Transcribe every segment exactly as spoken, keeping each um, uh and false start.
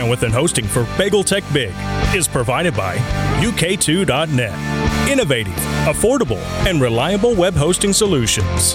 bandwidth and hosting for BagelTech Big is provided by U K two dot net. Innovative, affordable, and reliable web hosting solutions.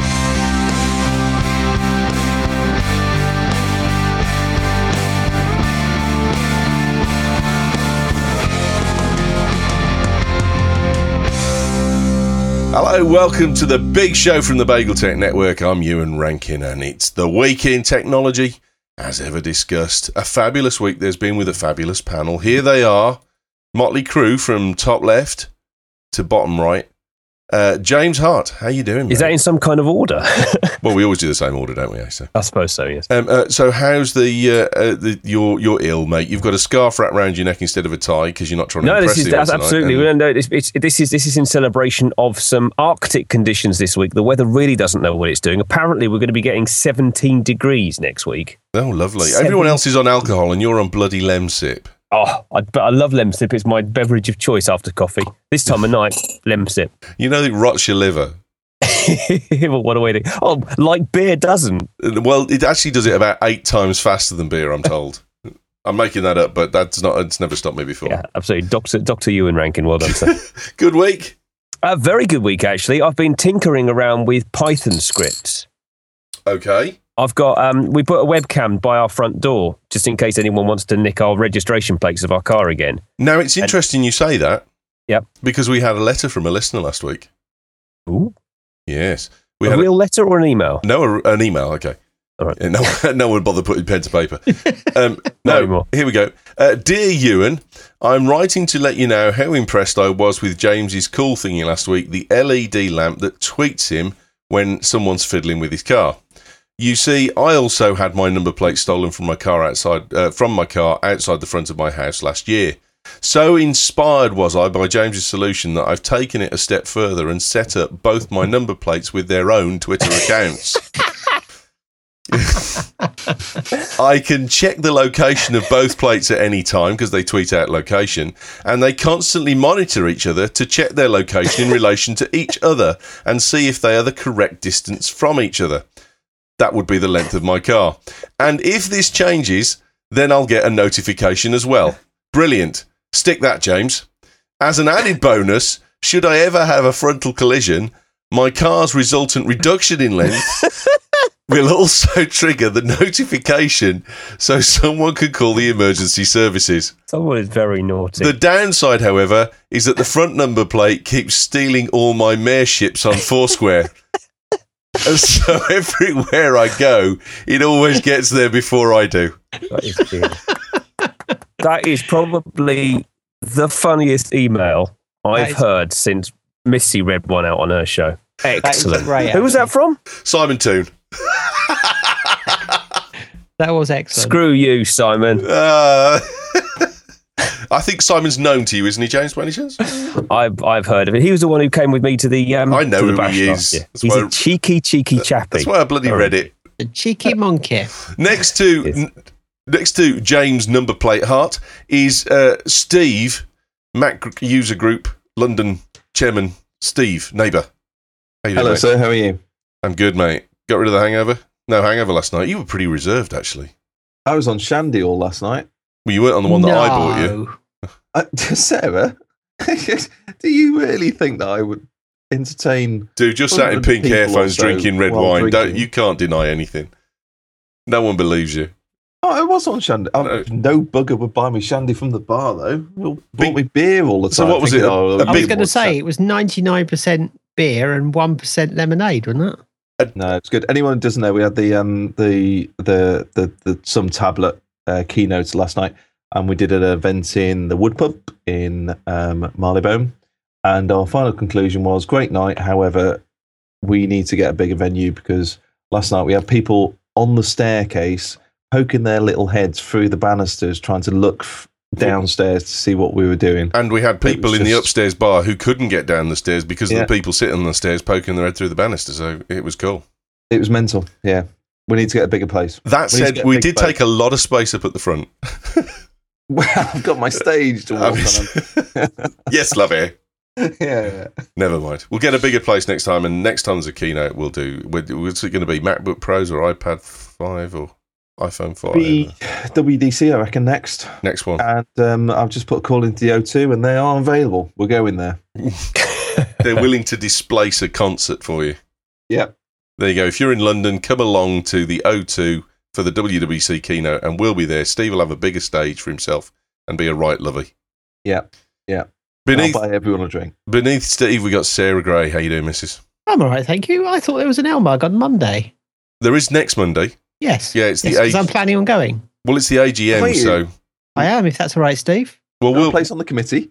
Hello, welcome to the big show from the BagelTech Network. I'm Ewan Rankin, and it's the week in technology. As ever discussed, a fabulous week there's been with a fabulous panel. Here they are, motley crew from top left to bottom right. Uh, James Hart, how you doing, mate? Is that in some kind of order? Well, we always do the same order, don't we, Asa? I suppose so, yes. Um, uh, so how's the, uh, uh, the you're, you're ill, mate? You've got a scarf wrapped around your neck instead of a tie because you're not trying to no, impress this is anyone that's absolutely. tonight, No, no, it's, it's, this is this is in celebration of some Arctic conditions this week. The weather really doesn't know what it's doing. Apparently, we're going to be getting seventeen degrees next week. Oh, lovely. Seven. Everyone else is on alcohol and you're on bloody Lemsip. Oh, I, but I love Lemsip. It's my beverage of choice after coffee. This time of night, Lemsip. You know it rots your liver. Well, what a way to... Oh, like beer doesn't. Well, it actually does it about eight times faster than beer, I'm told. I'm making that up, but that's not. It's never stopped me before. Yeah, absolutely. Doctor Doctor Ewan Rankin, well done, sir. Good week. A very good week, actually. I've been tinkering around with Python scripts. Okay. I've got, um, we put a webcam by our front door, just in case anyone wants to nick our registration plates of our car again. Now, it's interesting and, you say that. Yep. Because we had a letter from a listener last week. Ooh. Yes. We a had real a, letter or an email? No, a, an email, okay. All right. Yeah, no, no one bothered putting pen to paper. Um, no, anymore. Here we go. Uh, Dear Ewan, I'm writing to let you know how impressed I was with James's cool thingy last week, the L E D lamp that tweets him when someone's fiddling with his car. You see, I also had my number plate stolen from my car outside uh, from my car outside the front of my house last year. So inspired was I by James's solution that I've taken it a step further and set up both my number plates with their own Twitter accounts. I can check the location of both plates at any time because they tweet out location, and they constantly monitor each other to check their location in relation to each other and see if they are the correct distance from each other. That would be the length of my car. And if this changes, then I'll get a notification as well. Brilliant. Stick that, James. As an added bonus, should I ever have a frontal collision, my car's resultant reduction in length will also trigger the notification so someone can call the emergency services. Someone is very naughty. The downside, however, is that the front number plate keeps stealing all my mayorships on Foursquare. And so everywhere I go, it always gets there before I do. That is good. That is probably the funniest email I've is- heard since Missy read one out on her show. Excellent. Great, who was that from? Simon Toon. That was excellent. Screw you, Simon. Uh, I think Simon's known to you, isn't he, James, by any chance? I've I've heard of it. He was the one who came with me to the. Um, I know to the who bash he last is. year. That's He's why- a cheeky, cheeky chappy. That's why I bloody Sorry. read it. The cheeky monkey. Next to Yes. n- next to James number plate Hart is uh, Steve, Mac gr- user group London chairman Steve, neighbour. How you doing, Hello, mate? sir. How are you? I'm good, mate. Got rid of the hangover? No hangover last night. You were pretty reserved, actually. I was on Shandy all last night. Well, you weren't on the one that I bought you. Uh, Sarah, do you really think that I would entertain? Dude, just sat in one hundred pink people or earphones so drinking red while wine. Don't, drinking? you can't deny anything. No one believes you. Oh, I was on Shandy. Oh, No. no bugger would buy me Shandy from the bar, though. Well, Big- bought me beer all the So time. what was thinking, it, a- oh, a well, I was big- going to say it was ninety-nine percent beer and one percent lemonade, wasn't it? No, it's good. Anyone who doesn't know, we had the um the the the, the some tablet uh, keynotes last night, and we did an event in the Wood Pub in um, Marylebone, and our final conclusion was great night. However, we need to get a bigger venue because last night we had people on the staircase poking their little heads through the banisters, trying to look f- downstairs to see what we were doing. And we had people was in the just- upstairs bar who couldn't get down the stairs because Yeah. of the people sitting on the stairs poking their head through the banister. So it was cool. It was mental. Yeah, we need to get a bigger place. That We need to said, get a we big did place. take a lot of space up at the front. Well, I've got my stage to I walk mean- on. Yes, love it. yeah, yeah. Never mind. We'll get a bigger place next time, and next time there's a keynote, we'll do. We're, what's it going to be? MacBook Pros or iPad five or iPhone five. Be W D C, I reckon, next. Next one. And um, I've just put a call into the O two, and they are available. We're going there. They're willing to displace a concert for you. Yep. There you go. If you're in London, come along to the O two for the W W D C keynote, and we'll be there. Steve will have a bigger stage for himself and be a right lovey. Yeah, yeah. Beneath, I'll buy everyone a drink. Beneath Steve, we got Sarah Gray. How you doing, missus? I'm all right, thank you. I thought there was an Elmug on Monday. There is next Monday. Yes. Yeah, it's the yes, 'cause A- I'm planning on going. Well, it's the A G M, Wait. so I am, if that's all right, Steve. well, No we'll. place on the committee.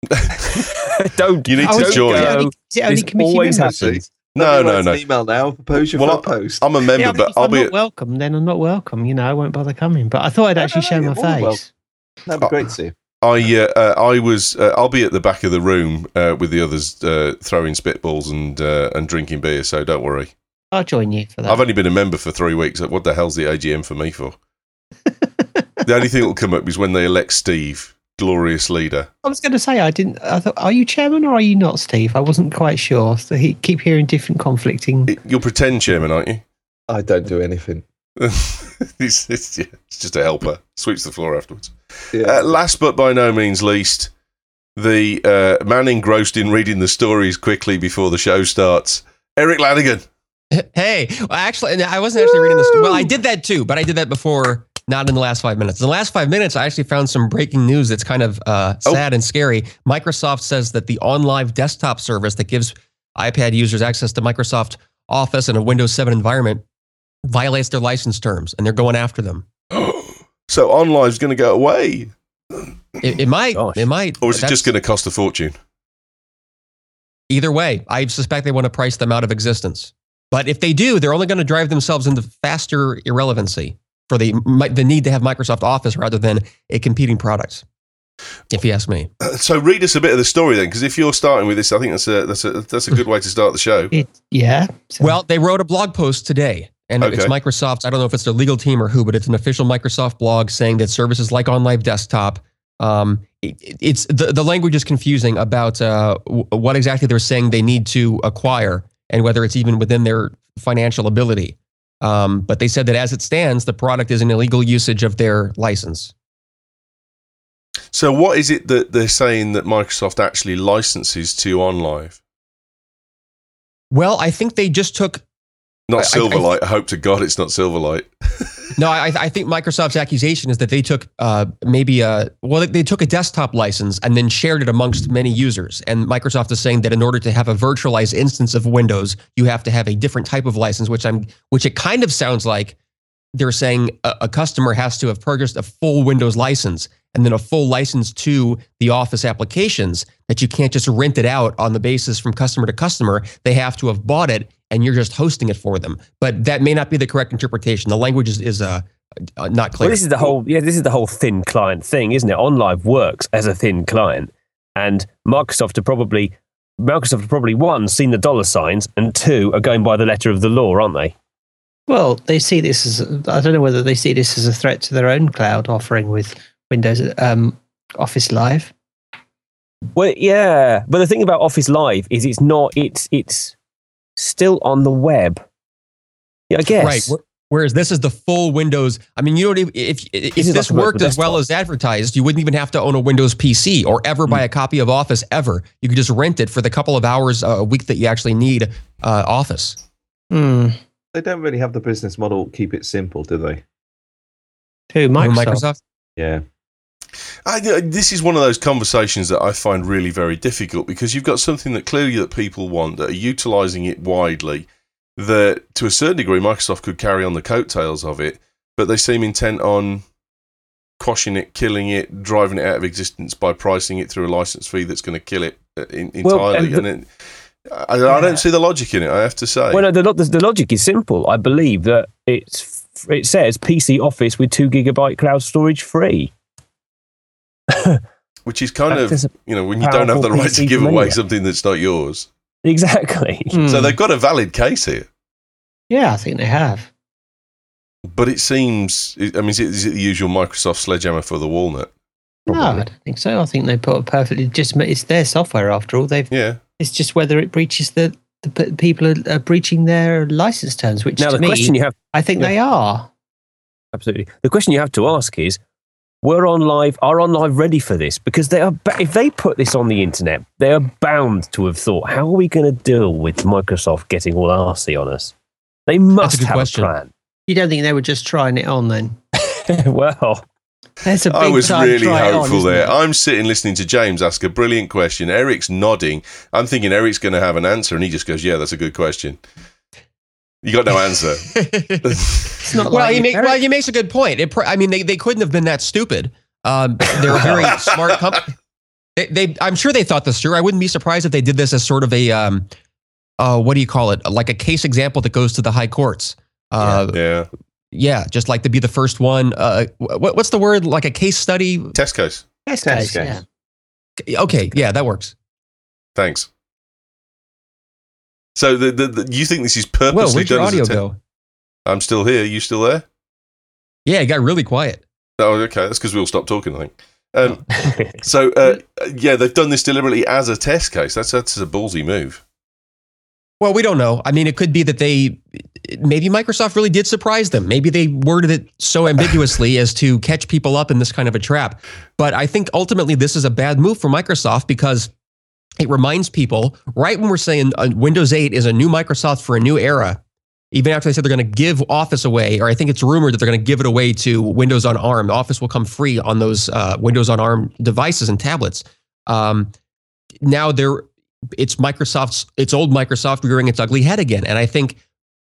Don't. You need Oh, to is it join. only- Go. Is it only This committee always members? happens. No, no, Write no. an email now. Propose your Well, front post. I'm a member, Yeah, but if I'll I'm be. not At, welcome, then I'm not welcome. You know, I won't bother coming. But I thought I'd No, actually no, show no, my you're more than face. That'd be great to see you. I uh, uh, I was. Uh, I'll be at the back of the room uh, with the others, uh, throwing spitballs and uh, and drinking beer. So don't worry. I'll join you for that. I've only been a member for three weeks. What the hell's the A G M for me for? The only thing that will come up is when they elect Steve, glorious leader. I was going to say, I didn't. I thought, are you chairman or are you not, Steve? I wasn't quite sure. So he keep hearing different conflicting. It, you'll pretend chairman, aren't you? I don't do anything. it's, it's, yeah, it's just a helper. Sweeps the floor afterwards. Yeah. Uh, last but by no means least, the uh, man engrossed in reading the stories quickly before the show starts, Eric Lanigan. Hey, well, actually, I wasn't actually reading this. Well, I did that too, but I did that before, not in the last five minutes. In the last five minutes, I actually found some breaking news that's kind of uh, sad Oh. and scary. Microsoft says that the OnLive desktop service that gives iPad users access to Microsoft Office and a Windows seven environment violates their license terms, and they're going after them. So OnLive's going to go away, It, it might. Gosh. It might. or is it That's- just going to cost a fortune? Either way, I suspect they want to price them out of existence. But if they do, they're only going to drive themselves into faster irrelevancy for the the need to have Microsoft Office rather than a competing product, if you ask me. So read us a bit of the story then, because if you're starting with this, I think that's a that's a that's a good way to start the show. It, yeah. So- Well, they wrote a blog post today, and it's Okay. Microsoft's. I don't know if it's their legal team or who, but it's an official Microsoft blog saying that services like OnLive Desktop, um, it, it's the, the language is confusing about uh, w- what exactly they're saying they need to acquire and whether it's even within their financial ability. Um, but they said that as it stands, the product is an illegal usage of their license. So what is it that they're saying that Microsoft actually licenses to OnLive? Well, I think they just took. Not I- I- Silverlight. I, hope to God it's not Silverlight. No, I, I think Microsoft's accusation is that they took uh, maybe a well, they- they took a desktop license and then shared it amongst many users. And Microsoft is saying that in order to have a virtualized instance of Windows, you have to have a different type of license, which I'm, which it kind of sounds like they're saying a, a customer has to have purchased a full Windows license and then a full license to the Office applications. That you can't just rent it out on the basis from customer to customer. They have to have bought it, and you're just hosting it for them. But that may not be the correct interpretation. The language is, is uh, uh, not clear. Well, this is the whole yeah. This is the whole thin client thing, isn't it? OnLive works as a thin client, and Microsoft are probably Microsoft have probably one seen the dollar signs, and two are going by the letter of the law, aren't they? well, they see this as, I don't know whether they see this as a threat to their own cloud offering with Windows um, Office Live. Well, yeah, but the thing about Office Live is it's not. It's it's still on the web. Yeah, I guess. Right. Wh- Whereas this is the full Windows. I mean, you don't even, if if is this like a worked virtual as well desktop. as advertised, you wouldn't even have to own a Windows P C or ever buy a copy of Office ever. You could just rent it for the couple of hours a week that you actually need uh, Office. Hmm. They don't really have the business model. Keep it simple, do they? Who, Microsoft? Microsoft. Yeah. I, this is one of those conversations that I find really very difficult because you've got something that clearly that people want that are utilising it widely. That to a certain degree, Microsoft could carry on the coattails of it, but they seem intent on quashing it, killing it, driving it out of existence by pricing it through a license fee that's going to kill it in, Well, entirely. and and it, I, I don't see the logic in it. I have to say. Well, no, the, lo- the the logic is simple. I believe that it's it says P C Office with two gigabyte cloud storage free. Which is kind That of, is a you know, when you don't have the powerful right P to C give from away anywhere. something that's not yours. Exactly. Hmm. So they've got a valid case here. Yeah, I think they have. But it seems, I mean, is it, is it the usual Microsoft sledgehammer for the walnut? No, I Probably. don't think so. I think they put a perfectly legitimate. It's their software after all. They've. Yeah. It's just whether it breaches the the p- people are, are breaching their license terms, which Now to the me, question you have, I think yeah. they are. Absolutely. The question you have to ask is, were OnLive, are OnLive ready for this? Because they are, if they put this on the internet, they are bound to have thought, how are we going to deal with Microsoft getting all arsey on us? They must have question. a plan. You don't think they were just trying it on then? Well, that's a big I was time really try hopeful on, there. it? I'm sitting listening to James ask a brilliant question. Eric's nodding. I'm thinking Eric's going to have an answer, and he just goes, "Yeah, that's a good question." You got no answer. It's not well, like he make, well, he makes a good point. It, I mean, they, they couldn't have been that stupid. Um, they're a very smart company. They, they, I'm sure they thought this through. I wouldn't be surprised if they did this as sort of a, um, uh, what do you call it? Like a case example that goes to the high courts. Uh, yeah. Yeah, just like to be the first one. Uh, what, what's the word? Like a case study? Test case. Test Test case, case. yeah. Okay, yeah, that works. Thanks. So the, the, the you think this is Well, purposely where'd your done as a audio te- go? I'm still here. You still there? Yeah, it got really quiet. Oh, okay. That's because we all stopped talking, I think. Um, so, uh, yeah, they've done this deliberately as a test case. That's that's a ballsy move. Well, we don't know. I mean, it could be that they, maybe Microsoft really did surprise them. Maybe they worded it so ambiguously as to catch people up in this kind of a trap. But I think ultimately this is a bad move for Microsoft because it reminds people, right when we're saying uh, Windows eight is a new Microsoft for a new era, even after they said they're going to give Office away, or I think it's rumored that they're going to give it away to Windows on ARM. Office will come free on those uh, Windows on ARM devices and tablets. Um, now they're it's Microsoft's, it's old Microsoft rearing its ugly head again. And I think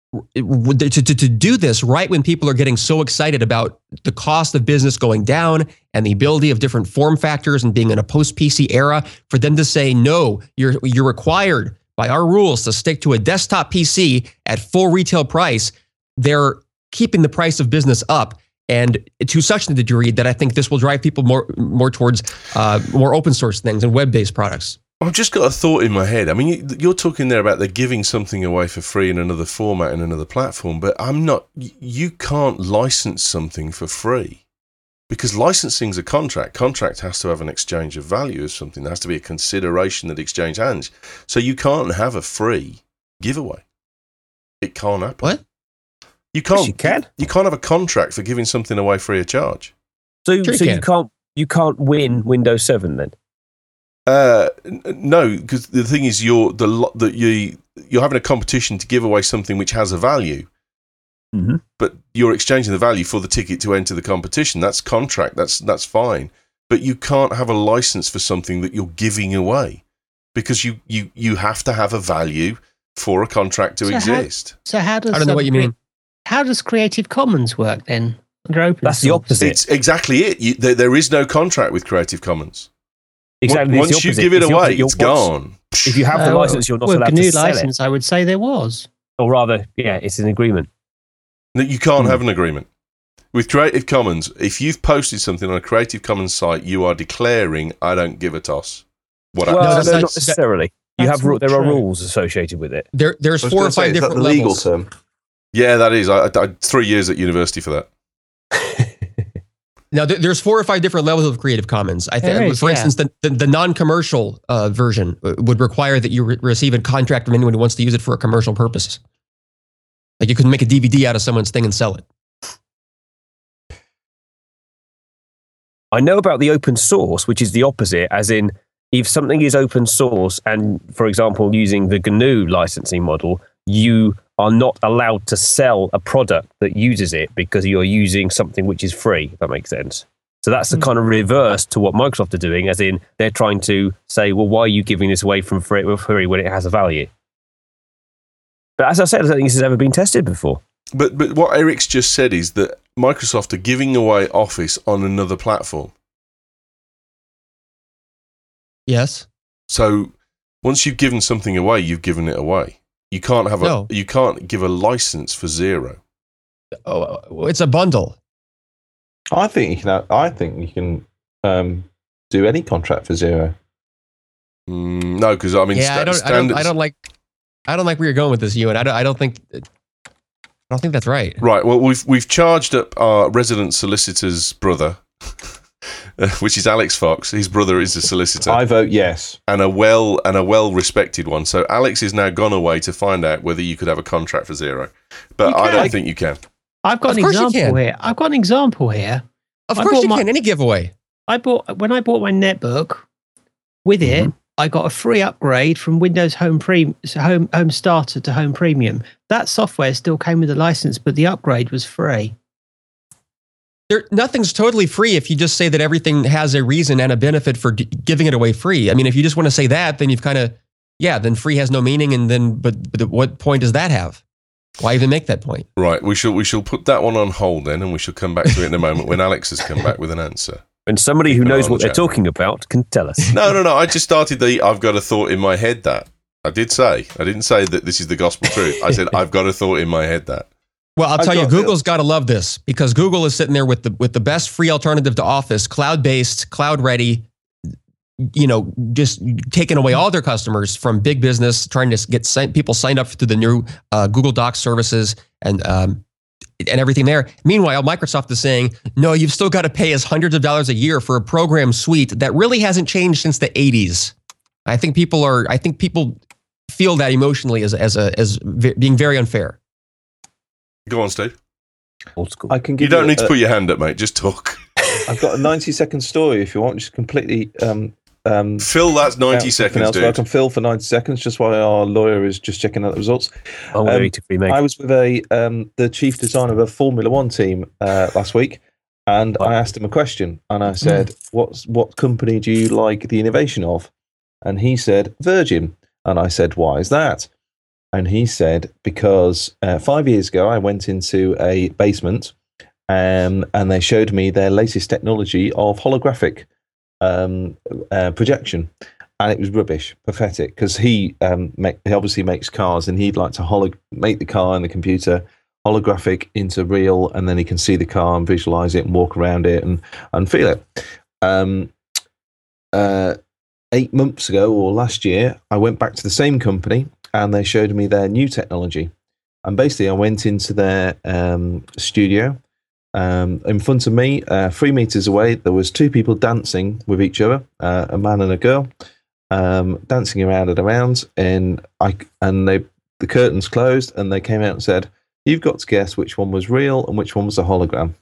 to, to, to do this right when people are getting so excited about the cost of business going down and the ability of different form factors and being in a post-P C era, for them to say, no, you're you're required by our rules to stick to a desktop P C at full retail price, they're keeping the price of business up. And to such a degree that I think this will drive people more more towards uh, more open source things and web-based products. I've just got a thought in my head. I mean, you're talking there about they're giving something away for free in another format and another platform, but I'm not. You can't license something for free because licensing is a contract. Contract has to have an exchange of value of something. There has to be a consideration that exchange hands. So you can't have a free giveaway. It can't happen. What? You can't. Yes, you can. You can't have a contract for giving something away free of charge. So, Sure you so you can. can't you can't win Windows seven then? Uh, n- no, because the thing is, you're the lo- that you you're having a competition to give away something which has a value, Mm-hmm. but you're exchanging the value for the ticket to enter the competition. That's contract. That's that's fine. But you can't have a license for something that you're giving away because you you you have to have a value for a contract to So how- exist. So how does I don't know um, what you mean. How does Creative Commons work then? Under open That's the source? opposite. It's exactly it. You, there, there is no contract with Creative Commons. Exactly. Once it's the you opposite. give it It's the away, opposite. You're- it's gone. If you have the Uh, license, you're not well, allowed G N U to sell license, I would say there was. it. Or rather, yeah, it's an agreement. No, you can't Hmm. have an agreement. With Creative Commons, if you've posted something on a Creative Commons site, you are declaring, I don't give a toss. What Well, happens? that's- no, that's- not necessarily. You that's have ru- not there are true. rules associated with it. There, there's I was four gonna or say, five is that different the legal levels. term? Yeah, that is. I, I, I had three years at university for that. Now, there- there's four or five different levels of Creative Commons. I There think, is, for yeah. instance, the, the, the non-commercial uh, version uh, would require that you re- receive a contract from anyone who wants to use it for a commercial purpose. Like you can make a D V D out of someone's thing and sell it. I know about the open source, which is the opposite, as in if something is open source and, for example, using the G N U licensing model, you are not allowed to sell a product that uses it because you're using something which is free, if that makes sense. So that's the Mm. kind of reverse to what Microsoft are doing, as in they're trying to say, well, why are you giving this away from free, for free when it has a value? But as I said, I don't think this has ever been tested before. But but what Eric's just said is that Microsoft are giving away Office on another platform. Yes. So once you've given something away, you've given it away. You can't have a No. you can't give a license for zero. Oh, it's a bundle. I think you can. I think you can um, do any contract for zero. Mm, no, because I mean, yeah, sta- I don't, I don't. standards. I don't like. I don't like where you're going with this, Ewan. I don't. I don't think. I don't think that's right. Right. Well, we've we've charged up our resident solicitor's brother, which is Alex Fox. His brother is a solicitor I vote yes. and a well and a well respected one. So Alex is now gone away to find out whether you could have a contract for zero. But You I don't can. think you can. I've got Of an course you example can. here. I've got an example here. Of I course bought you my- can. Any giveaway. I bought when I bought my netbook. With it, Mhm. I got a free upgrade from Windows Home Pre Home Home Starter to Home Premium. That software still came with a license, but the upgrade was free. There, nothing's totally free if you just say that everything has a reason and a benefit for d- giving it away free. I mean, if you just want to say that, then you've kind of, yeah, then free has no meaning. And then, but, but what point does that have? Why even make that point? Right, we shall we shall put that one on hold then, and we shall come back to it in a moment when Alex has come back with an answer. And somebody who Keep an eye knows on what the they're chat. talking about can tell us. No, no, no. I just started the I've got a thought in my head that. I did say. I didn't say that this is the gospel truth. I said I've got a thought in my head that. Well, I'll I've tell you, got- Google's got to love this because Google is sitting there with the with the best free alternative to Office, cloud-based, cloud-ready, you know, just taking away all their customers from big business, trying to get si- people signed up to the new uh, Google Docs services and um, and everything there. Meanwhile, Microsoft is saying, no, you've still got to pay us hundreds of dollars a year for a program suite that really hasn't changed since the eighties. I think people are. I think people feel that emotionally as as a as v- being very unfair. Go on, Steve. Old school. I can You give don't you need to a- put your hand up, mate. Just talk. I've got a ninety second story if you want, just completely. Um, um, Phil, that's ninety out something seconds, else, but I dude. can fill for ninety seconds just while our lawyer is just checking out the results. I'm going um, to eat a free meg. I was with a um, the chief designer of a Formula One team uh, last week, and I asked him a question, and I said, "What's what company do you like the innovation of?" And he said, "Virgin." And I said, "Why is that?" And he said, "Because uh, five years ago, I went into a basement, um, and they showed me their latest technology of holographic um, uh, projection." And it was rubbish, pathetic, because he um, make, he obviously makes cars, and he'd like to holo- make the car and the computer holographic into real, and then he can see the car and visualize it and walk around it and, and feel it. Um, uh, eight months ago or last year, I went back to the same company, and they showed me their new technology. And basically, I went into their um, studio. Um, in front of me, uh, three meters away, there was two people dancing with each other, uh, a man and a girl. Um, dancing around and around, and I and they the curtains closed, and they came out and said, "You've got to guess which one was real and which one was a hologram."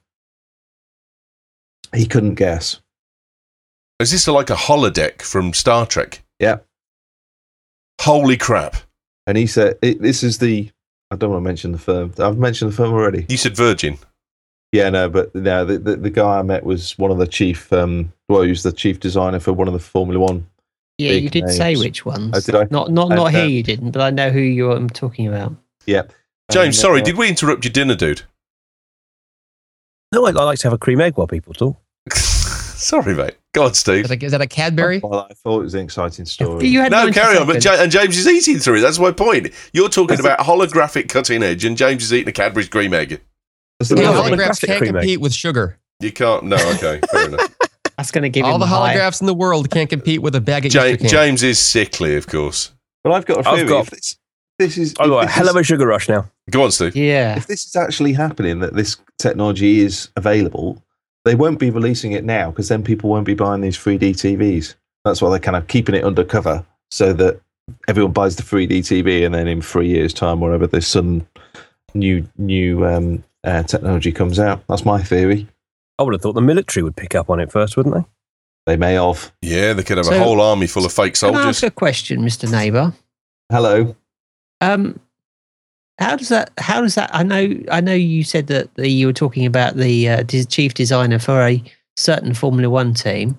He couldn't guess. Is this like a holodeck from Star Trek? Yeah, Holy crap. and he said, it, "This is the." I don't want to mention the firm. I've mentioned the firm already. You said Virgin. Yeah, no, but no, the the, the guy I met was one of the chief. Um, well, he was the chief designer for one of the Formula One. Yeah, Big you did say names. which ones. Oh, did I? Not not Uh, not here. uh, You didn't, but I know who you're um, talking about. Yeah, James, And, sorry, uh, did we interrupt your dinner, dude? No, I, I like to have a cream egg while people talk. Sorry, mate. Go on, Steve. Is that, is that a Cadbury? Well, I thought it was an exciting story. You had No, ninety carry on. But seconds. Ja- and James is eating through it. That's my point. You're talking about holographic cutting edge, and James is eating a Cadbury's cream egg. That's the Yeah, Yeah, problem. holographic holographs can't cream egg. compete with sugar. You can't. No, okay, fair enough. That's going to give All him the a high. holographs in the world can't compete with a bag of Ja- Easter candy. James is sickly, of course. But I've got a I've theory. got- If this, this is I've if got a this hell is- of a sugar rush now. Go on, Steve. Yeah. if this is actually happening, that this technology is available, they won't be releasing it now because then people won't be buying these three D T Vs. That's why they're kind of keeping it undercover so that everyone buys the three D T V, and then in three years' time, wherever this sudden new new um, uh, technology comes out, that's my theory. I would have thought the military would pick up on it first, wouldn't they? They may have. Yeah, they could have a So- whole army full of fake Can I ask soldiers. a question, Mister Neighbour? Hello. Um, how does that? How does that? I know. I know you said that the, you were talking about the uh, des- chief designer for a certain Formula One team.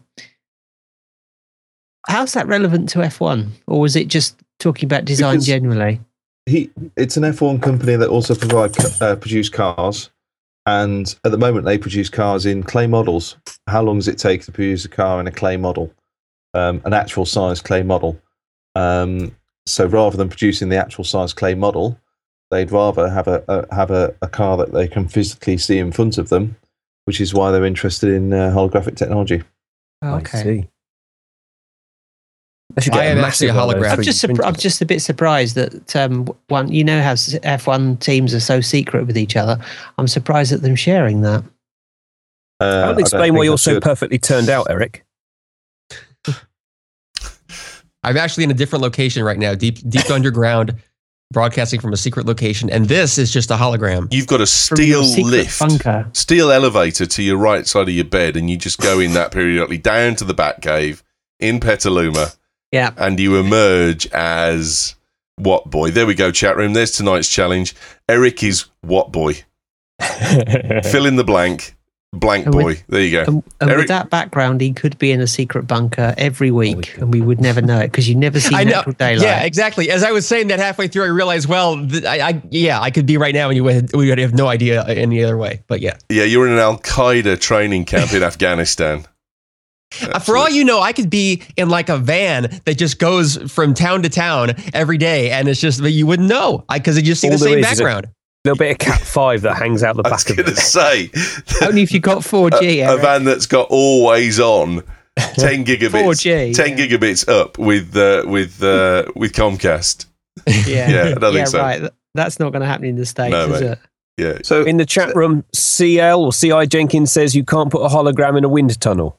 How's that relevant to F one, or was it just talking about design Because- generally? He, it's an F one company that also provide uh, produce cars, and at the moment they produce cars in clay models. How long does it take to produce a car in a clay model, um, an actual size clay model? Um, so rather than producing the actual size clay model, they'd rather have a, a have a, a car that they can physically see in front of them, which is why they're interested in uh, holographic technology. Oh, I okay. see. They should I get am a actually a massive one of those holographic. I'm just three D surpri- I'm printers. just a bit surprised that um, one. You know how F one teams are so secret with each other. I'm surprised at them sharing that. Uh, That I would don't explain think why you're that's so good. perfectly turned out, Eric. I'm actually in a different location right now, deep deep underground, broadcasting from a secret location, and this is just a hologram. You've got a From your steel secret lift, bunker. steel elevator to your right side of your bed, and you just go in that periodically down to the Batcave in Petaluma, Yeah. and you emerge as What Boy. There we go, chat room. There's tonight's challenge. Eric is What Boy. Fill in the blank. Blank And Boy. with- There you go. And, and Eric- with that background, he could be in a secret bunker every week, and we would never know it because you never see I know. natural daylight. Yeah, exactly. As I was saying that halfway through, I realized, well, th- I, I yeah, I could be right now, and you would we would have no idea any other way. But yeah, Yeah, you're in an Al Qaeda training camp in Afghanistan. Uh, for all you know, I could be in like a van that just goes from town to town every day, and it's just you wouldn't know because you just see All the there same is is a- background. little bit of Cat five that hangs out the I was back of going to it. say, Only if you got four G. a, a Eric. van that's got always on ten gigabits, four G, ten yeah. gigabits up with uh, with uh, with Comcast. Yeah, Yeah, I don't yeah, think so. right. Th- That's not going to happen in the States, No, is mate. it? Yeah, So In the chat room, C L or C I Jenkins says you can't put a hologram in a wind tunnel.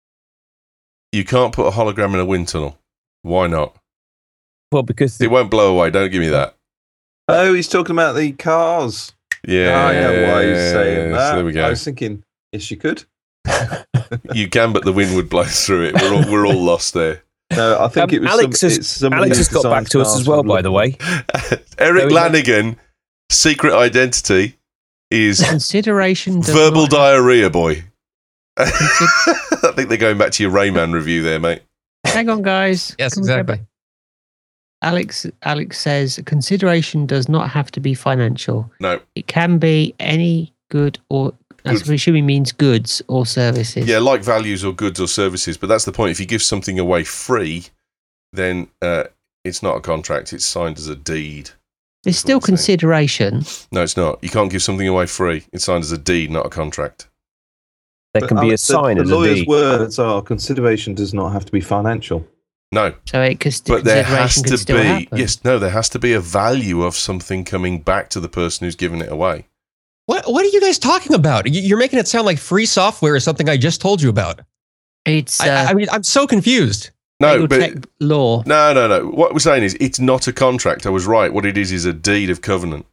you can't put a hologram in a wind tunnel. Why not? Well, because It won't blow away. Don't give me that. oh, he's talking about the cars. Yeah, I know why he's saying so that. there we I go. was thinking, yes, you could. You can, but the wind would blow through it. We're all we're all lost there. No, I think Um, it was. Alex some, has- it's somebody Alex who has got back designs to us cars as well, from by the way. Eric There we go. Lanigan, secret identity is Consideration. Does verbal not diarrhea boy. I think they're going back to your Rayman review there, mate. Hang on, guys. Yes, Can we go exactly. back? Alex. Alex says consideration does not have to be financial. No. It can be any good or. I'm Good. assuming means goods or services. Yeah, like values or goods or services, but that's the point. If you give something away free, then uh, it's not a contract. It's signed as a deed. There's still what I'm saying. consideration. No, it's not. You can't give something away free. It's signed as a deed, not a contract. There But can be a Alex, the- sign the, as a lawyer's deed. words are consideration does not have to be financial. No, So it could. but there consideration has could to still be. happen. Yes, no, there has to be a value of something coming back to the person who's giving it away. What what are you guys talking about? You- You're making it sound like free software is something I just told you about. It's uh, I, I mean, I'm so confused. No, legal but tech law. no, no, no. What we're saying is, it's not a contract. I was right. What it is is a deed of covenant.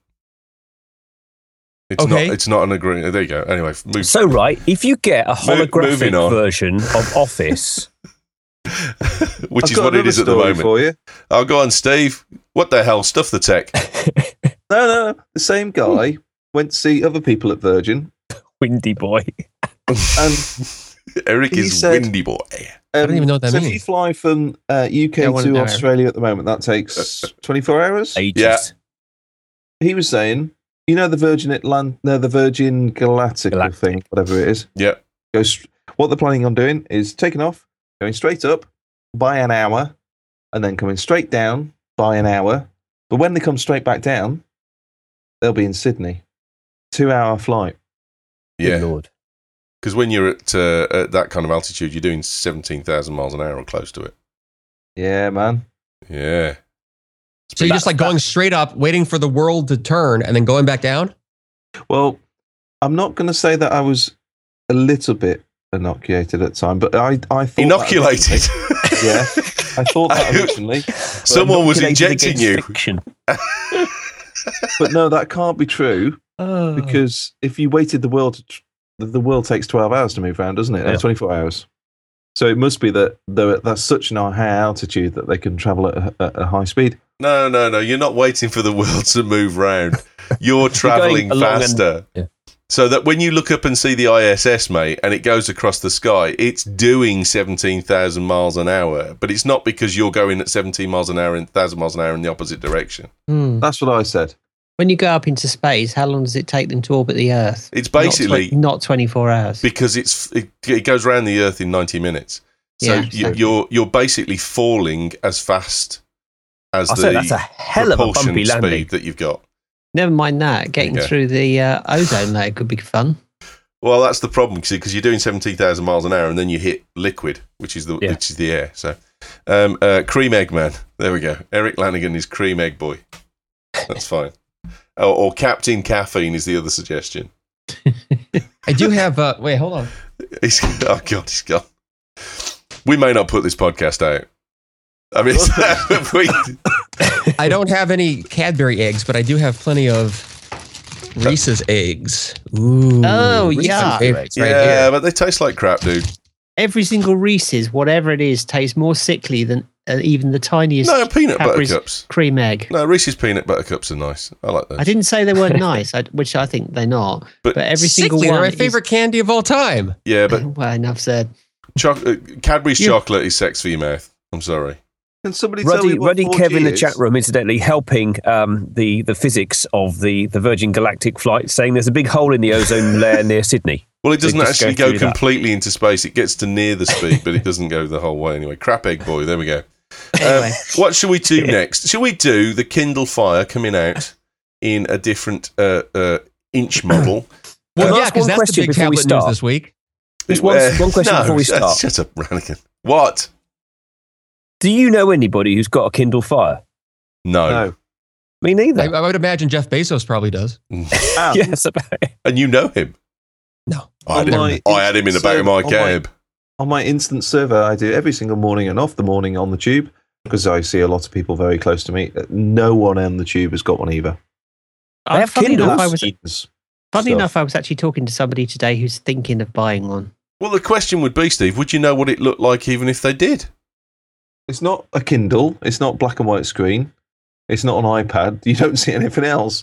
It's Okay. not. It's not an agreement. There you go. Anyway, move. So, right, if you get a Mo- holographic moving on. version of Office, which I've is got what it another is at the story moment. for you. Oh, go on, Steve. What the hell? Stuff the tech. No, no, the same guy went to see other people at Virgin, Windy Boy. and Eric He is said- windy boy. um, don't even know what that so if you means. fly from uh, U K Yeah, I wanna to know. Australia at the moment, that takes twenty-four hours. Ages. Yeah. He was saying, you know, the Virgin Atlant, no, the Virgin Galactica Galactic. thing, whatever it is. Yeah. Goes. What they're planning on doing is taking off, going straight up by an hour, and then coming straight down by an hour. But when they come straight back down, they'll be in Sydney. Two-hour flight. Good Yeah. Lord. Because when you're at, uh, at that kind of altitude, you're doing seventeen thousand miles an hour or close to it. Yeah, man. Yeah. So you're just like going straight up, waiting for the world to turn, and then going back down? Well, I'm not going to say that I was a little bit inoculated at the time, but I, I thought that Inoculated. originally. Yeah, I thought that originally. Someone was Inoculated injecting against you. Fiction. But no, that can't be true Oh. because if you waited the world, to tr- the- the world takes twelve hours to move around, doesn't it? Uh, Yeah. twenty-four hours. So it must be that they're at that's such an high altitude that they can travel at a, at a high speed. No, no, no. You're not waiting for the world to move round. You're traveling along and- faster. yeah. So that when you look up and see the I S S, mate, and it goes across the sky, it's doing seventeen thousand miles an hour. But it's not because you're going at seventeen miles an hour and one thousand miles an hour in the opposite direction. Hmm. That's what I said. When you go up into space, how long does it take them to orbit the Earth? It's Not twen- basically not, twenty-four hours. because it's it, it goes around the Earth in ninety minutes. So Yeah, you, so- you're you're basically falling as fast as I the said that's a hell of a propulsion bumpy landing. speed that you've got. Never mind that. Getting go. through the uh, ozone layer could be fun. Well, that's the problem because you're doing seventeen thousand miles an hour and then you hit liquid, which is the Yeah. which is the air. So, um, uh, Cream Egg Man. There we go. Eric Lanigan is Cream Egg Boy. That's fine. Or, or Captain Caffeine is the other suggestion. I do have. Uh, wait, hold on. He's, oh God, he's gone. We may not put this podcast out. I mean, we, I don't have any Cadbury eggs, but I do have plenty of Reese's eggs. Ooh. Oh, Reese's yeah. favorites right yeah, here. but they taste like crap, dude. Every single Reese's, whatever it is, tastes more sickly than uh, even the tiniest No, peanut butter Cadbury's cups. cream egg. No, Reesese's peanut butter cups are nice. I like those. I didn't say they weren't nice, I, which I think they're not. But But, every single Sickly, one. they're my favorite candy of all time. Yeah, but Is, well, enough said. choc- uh, Cadbury's You- chocolate is sex for your mouth. I'm sorry. Can somebody tell Ruddy, me what Ruddy four Kev G in the is? chat room, incidentally, helping um, the, the physics of the, the Virgin Galactic flight, saying there's a big hole in the ozone layer near Sydney. Well, it So doesn't just actually go go through that. completely into space. It gets to near the speed, but it doesn't go the whole way anyway. Crap egg boy. There we go. Anyway. Um, what should we do next? Should we do the Kindle Fire coming out in a different uh, uh, inch model? Well, Can I yeah, ask because one that's the question big before we tablet news start? this week. Just one, Uh, one question no, before we shut- start. Shut up, Rannigan. What? Do you know anybody who's got a Kindle Fire? No. No. Me neither. I, I would imagine Jeff Bezos probably does. And yes, about it. And you know him? No. I had, On him, my I had him in the back of instant my server- on my- cab. on my instant server, I do every single morning and off the morning on the tube because I see a lot of people very close to me. No one on the tube has got one either. They have funny Kindles. enough, I was, Eaton's funny stuff. enough, I was actually talking to somebody today who's thinking of buying one. Well, the question would be, Steve, would you know what it looked like even if they did? It's not a Kindle. It's not black and white screen. It's not an iPad. You don't see anything else.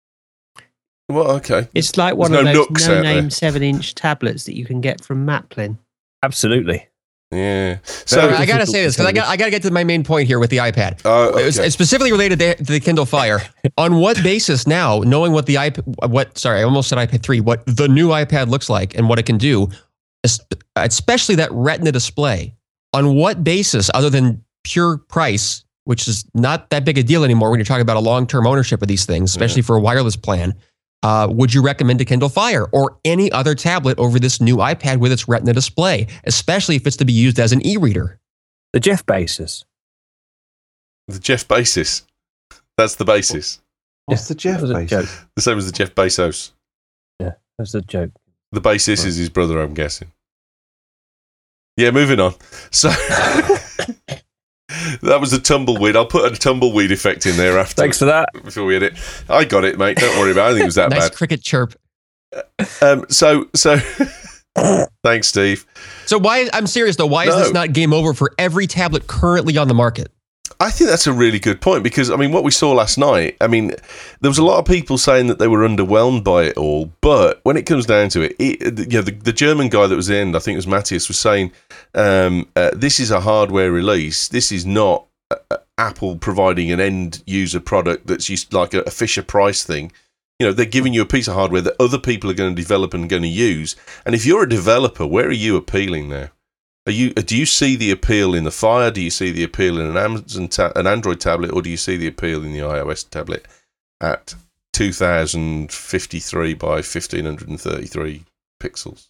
Well, okay. It's like one There's of no those nooks out there. no-name seven-inch tablets that you can get from Maplin. Absolutely. Yeah. So So, I gotta say this because I got I gotta get to my main point here with the iPad. oh, It was okay. it's specifically related to, to the Kindle Fire. On what basis now, knowing what the iPad, what sorry, I almost said iPad three, what the new iPad looks like and what it can do, es- especially that Retina display. On what basis, other than pure price, which is not that big a deal anymore when you're talking about a long-term ownership of these things, especially for a wireless plan, uh, would you recommend a Kindle Fire or any other tablet over this new iPad with its Retina display, especially if it's to be used as an e-reader? The Jeff basis. the Jeff basis. That's the basis. What's the Jeff That was a base? joke. The same as the Jeff Bezos. That's a joke. The basis is his brother, I'm guessing. Yeah, moving on. So that was a tumbleweed. I'll put a tumbleweed effect in there after. Thanks for that. Before we edit. I got it, mate. Don't worry about it. I think it was that Nice bad. cricket chirp. Um, so, so thanks, Steve. So why? I'm serious though. Why is No. this not game over for every tablet currently on the market? I think that's a really good point because, I mean, what we saw last night, I mean, there was a lot of people saying that they were underwhelmed by it all, but when it comes down to it, it you know, the, the German guy that was in, I think it was Matthias, was saying, um, uh, this is a hardware release. This is not uh, Apple providing an end user product that's just like a, a Fisher Price thing. You know, they're giving you a piece of hardware that other people are going to develop and going to use. And if you're a developer, where are you appealing now? Are you? Do you see the appeal in the Fire? Do you see the appeal in an Amazon, ta- an Android tablet, or do you see the appeal in the iOS tablet at two thousand fifty-three by fifteen thirty-three pixels?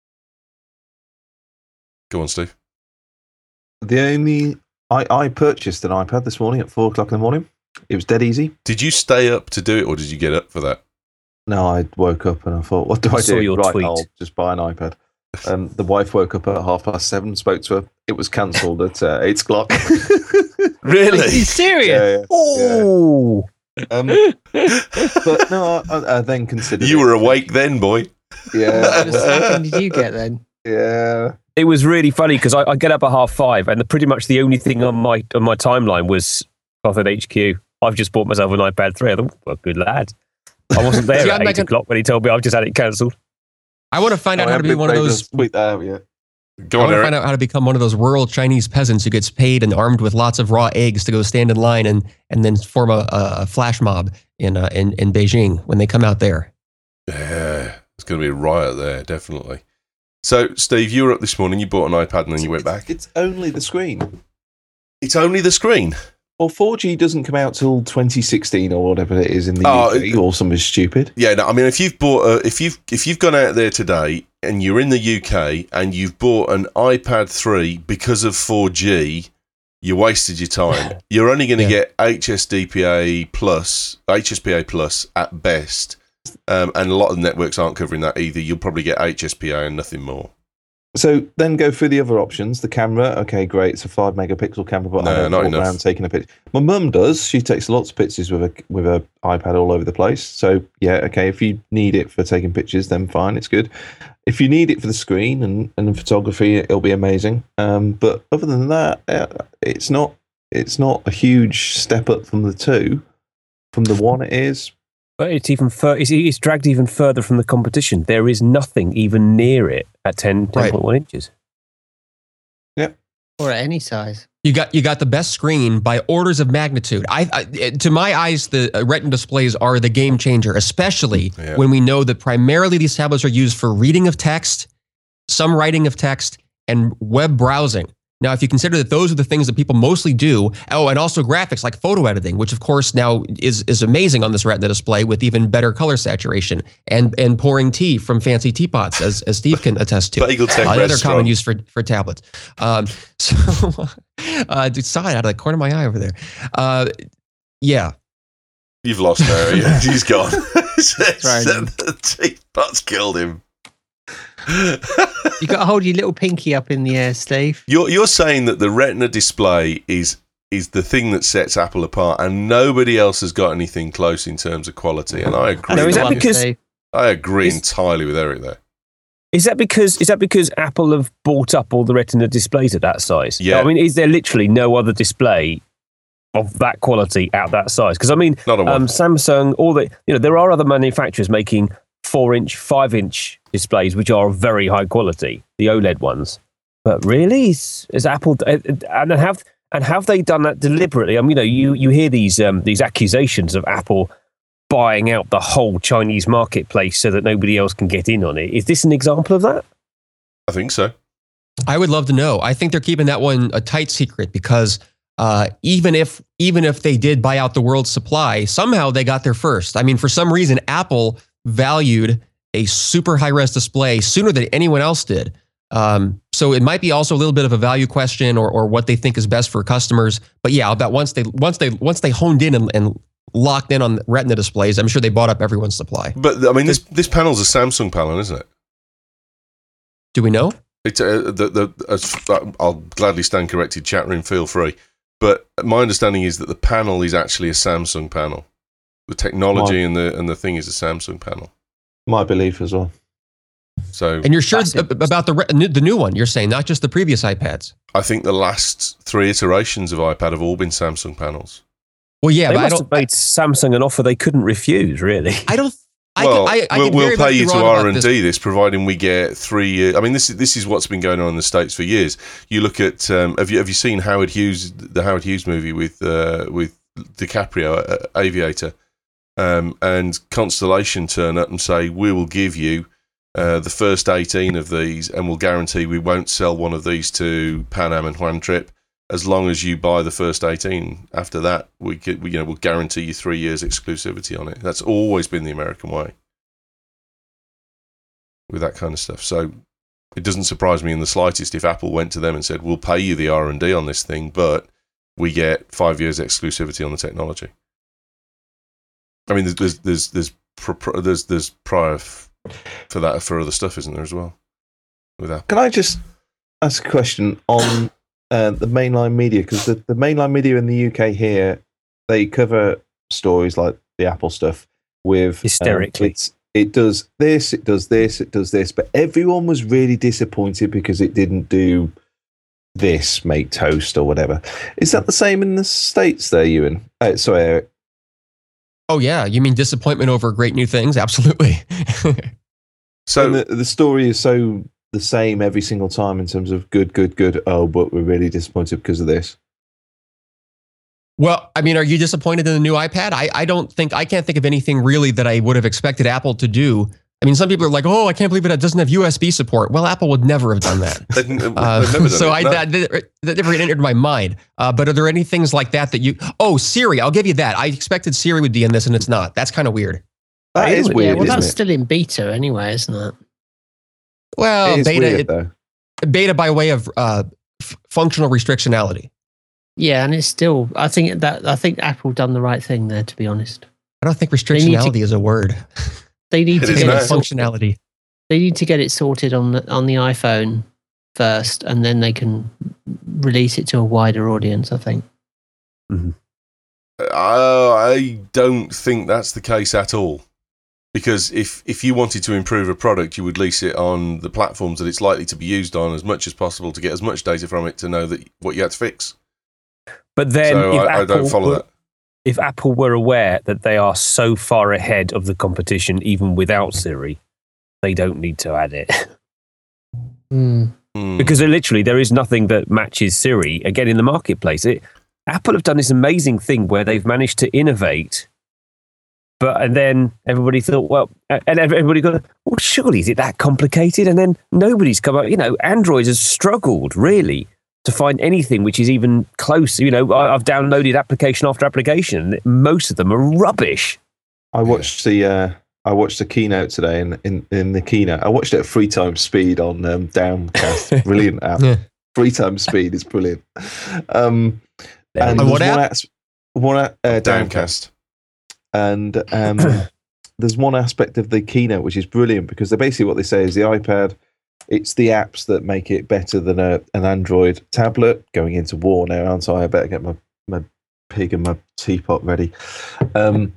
Go on, Steve. The only I, I purchased an iPad this morning at four o'clock in the morning. It was dead easy. Did you stay up to do it, or did you get up for that? No, I woke up and I thought, what do I, I saw do? your right, tweet. I'll just buy an iPad. Um, the wife woke up at half past seven, spoke to her. It was cancelled at uh, eight o'clock. Are Really? you serious? yeah, yeah. Oh, Um, but no, I, I then considered You it. were awake then, boy. What Yeah, kind of slacking did you get then? yeah. it was really funny because I, I get up at half five, and the, pretty much the only thing on my on my timeline was Buffett H Q. I've just bought myself an iPad three. I thought, well, good lad. I wasn't there See, at I'm eight not gonna- o'clock when he told me I've just had it cancelled. I want to find out I how to be haven't one of been able those. to tweet that out yet. Go I on, want to Eric. find out how to become one of those rural Chinese peasants who gets paid and armed with lots of raw eggs to go stand in line and and then form a, a flash mob in uh, in in Beijing when they come out there. Yeah, it's going to be a riot there, definitely. So, Steve, you were up this morning. You bought an iPad and then you went back. It's only the screen. It's only the screen. Well, four G doesn't come out till twenty sixteen or whatever it is in the Oh, U K, or something stupid. Yeah, no, I mean, if you've bought, a, if you've if you've gone out there today and you're in the U K and you've bought an iPad three because of four G, you wasted your time. You're only going to Yeah. get H S D P A plus, H S P A plus at best, um, and a lot of networks aren't covering that either. You'll probably get H S P A and nothing more. So then go through the other options. The camera, okay, great. It's a five megapixel camera, but No, I don't not walk enough. around taking a picture. My mum does. She takes lots of pictures with a with a iPad all over the place. So yeah, okay. If you need it for taking pictures, then fine, it's good. If you need it for the screen and and photography, it'll be amazing. Um, but other than that, uh, it's not it's not a huge step up from the two. From the one, it is. But it's even fur- it's, it's dragged even further from the competition. There is nothing even near it at ten, ten point one Right. inches. Or at any size. You got you got the best screen by orders of magnitude. I, I to my eyes, the uh, Retina displays are the game changer, especially Yeah. when we know that primarily these tablets are used for reading of text, some writing of text, and web browsing. Now, if you consider that those are the things that people mostly do, oh, and also graphics like photo editing, which of course now is is amazing on this Retina display with even better color saturation, and and pouring tea from fancy teapots, as as Steve can attest to. Bagel Tech Another restaurant. common use for for tablets. Um, so, uh, dude, saw it out of the corner of my eye over there. Uh, yeah, You've lost Mary. He's gone. Right. The teapot's killed him. You got to hold your little pinky up in the air, Steve. You're you're saying that the Retina display is is the thing that sets Apple apart, and nobody else has got anything close in terms of quality. And I agree. No, with is that you. because- Steve. I agree is- entirely with Eric there. Is that because is that because Apple have bought up all the Retina displays at that size? Yeah. I mean, is there literally no other display of that quality at that size? Because I mean, Not a one. um, Samsung, all the you know, there are other manufacturers making four-inch, five-inch displays which are very high quality, the OLED ones. But really, is, is Apple uh, and have and have they done that deliberately? I mean, you know, you you hear these um, these accusations of Apple buying out the whole Chinese marketplace so that nobody else can get in on it. Is this an example of that? I think so. I would love to know. I think they're keeping that one a tight secret because uh, even if even if they did buy out the world's supply, somehow they got there first. I mean, for some reason, Apple valued a super high-res display sooner than anyone else did. Um, so it might be also a little bit of a value question, or or what they think is best for customers. But yeah, I'll bet once they once they once they honed in and, and locked in on Retina displays, I'm sure they bought up everyone's supply. But I mean, this this panel's a Samsung panel, isn't it? Do we know? It's uh, the the. As, I'll gladly stand corrected. Chat room, feel free. But my understanding is that the panel is actually a Samsung panel. The technology My- and the and the thing is a Samsung panel. My belief as well. So And you're sure That's ab- about the re- the new one? You're saying not just the previous iPads. I think the last three iterations of iPad have all been Samsung panels. Well, yeah, they but I must don't. have made Samsung an offer they couldn't refuse, really. I don't. I well, could, I, I we'll, could we'll very pay much be you to wrong about R and this. D this, providing we get three years. I mean, this is this is what's been going on in the States for years. You look at um, have you have you seen Howard Hughes, the Howard Hughes movie with uh, with DiCaprio, uh, Aviator, um, and Constellation turn up and say we will give you uh, the first eighteen of these, and we'll guarantee we won't sell one of these to Pan Am and Juan Trip as long as you buy the first eighteen. After that, we could, we, you know, we'll guarantee you three years exclusivity on it. That's always been the American way with that kind of stuff. So it doesn't surprise me in the slightest if Apple went to them and said, we'll pay you the R and D on this thing, but we get five years exclusivity on the technology. I mean, there's there's there's there's there's, there's prior f- for that for other stuff, isn't there, as well? With Apple. Can I just ask a question on uh, the mainline media? Because the, the mainline media in the U K here, they cover stories like the Apple stuff with um, Hysterically. it's, it does this, it does this, it does this, but everyone was really disappointed because it didn't do this, make toast or whatever. Is that the same in the States there, Ewan? Uh, sorry, Eric. Oh yeah, you mean disappointment over great new things? Absolutely. So And the, the story is so the same every single time in terms of good, good, good. Oh, but we're really disappointed because of this. Well, I mean, are you disappointed in the new iPad? I, I don't think, I can't think of anything really that I would have expected Apple to do. I mean, some people are like, oh, I can't believe it doesn't have U S B support. Well, Apple would never have done that. they've, they've Uh, never done so it, I, no. that, that never entered my mind. Uh, but are there any things like that that you, oh, Siri, I'll give you that. I expected Siri would be in this and it's not. That's kind of weird. That is Yeah, weird, yeah, well, isn't that's it? still in beta anyway, isn't it? Well, it is beta, weird, it- though. beta by way of uh, f- functional restrictionality. Yeah, and it's still. I think that I think Apple done the right thing there. To be honest, I don't think need to- restrictionality is a word. they need It to is get now. it sorted. Functionality. They need to get it sorted on the on the iPhone first, and then they can release it to a wider audience, I think. Uh, I don't think that's the case at all. Because if, if you wanted to improve a product, you would lease it on the platforms that it's likely to be used on as much as possible to get as much data from it to know that what you had to fix. But then, so if I, Apple I don't follow were, that. If Apple were aware that they are so far ahead of the competition, even without Siri, they don't need to add it. Mm. Mm. Because literally, there is nothing that matches Siri again in the marketplace. It, Apple have done this amazing thing where they've managed to innovate. But and then everybody thought, well, and everybody got, well, surely is it that complicated? And then nobody's come up. You know, Android has struggled really to find anything which is even close. You know, I, I've downloaded application after application. Most of them are rubbish. I watched the uh, I watched the keynote today, and in, in the keynote, I watched it at three times speed on um, Downcast. Brilliant app. Yeah. Three times speed is brilliant. Um, and On what there's one app? as- one uh, Downcast. Downcast. And um, there's one aspect of the keynote which is brilliant, because they basically what they say is the iPad, it's the apps that make it better than a, an Android tablet. Going into war now, aren't I? I better get my, my pig and my teapot ready. Um,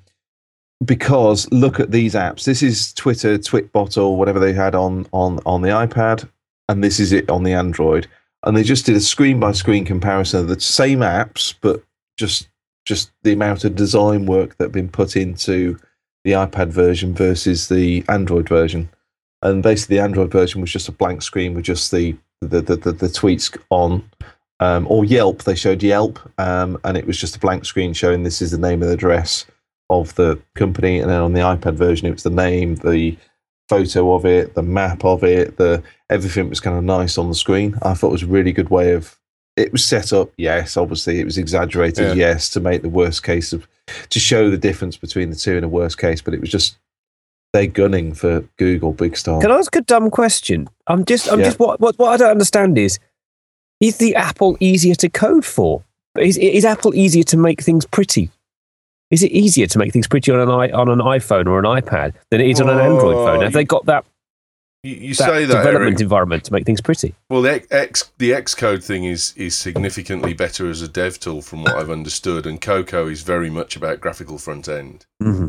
because look at these apps. This is Twitter, Twitbot, or whatever they had on, on, on the iPad, and this is it on the Android. And they just did a screen-by-screen comparison of the same apps, but just just the amount of design work that had been put into the iPad version versus the Android version. And basically the Android version was just a blank screen with just the the, the, the, the tweets on. Um, or Yelp, they showed Yelp, um, and it was just a blank screen showing this is the name and address of the company. And then on the iPad version, it was the name, the photo of it, the map of it, the everything was kind of nice on the screen. I thought it was a really good way of, it was set up, yes, obviously it was exaggerated, Yeah. yes, to make the worst case of, to show the difference between the two in a worst case, but it was just, they're gunning for Google big style. Can I ask a dumb question? I'm just, I'm Yeah. just what, what, what I don't understand is, is the Apple easier to code for? Is, is Apple easier to make things pretty? Is it easier to make things pretty on an i on an iPhone or an iPad than it is on an Android phone? Have they got that, You, you that say that, development Eric. environment to make things pretty? Well, the X the Xcode thing is is significantly better as a dev tool from what I've understood, and Cocoa is very much about graphical front end. Mm-hmm.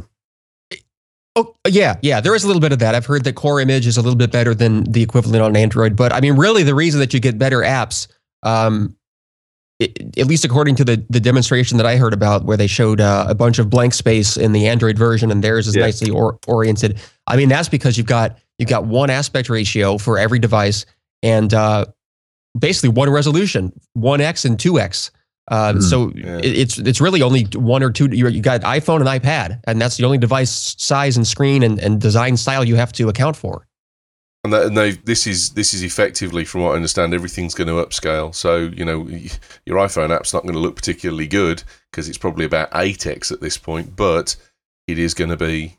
Oh, yeah, yeah. There is a little bit of that. I've heard that Core Image is a little bit better than the equivalent on Android. But I mean, really, the reason that you get better apps, um, it, at least according to the, the demonstration that I heard about, where they showed uh, a bunch of blank space in the Android version, and theirs is Yeah. nicely or, oriented. I mean, that's because you've got you've got one aspect ratio for every device, and uh, basically one resolution, one X and two X. Uh, Mm. So Yeah. it, it's it's really only one or two. You you got iPhone and iPad, and that's the only device size and screen and, and design style you have to account for. And, that, and they this is this is effectively, from what I understand, everything's going to upscale. So you know y- your iPhone app's not going to look particularly good because it's probably about eight X at this point, but it is going to be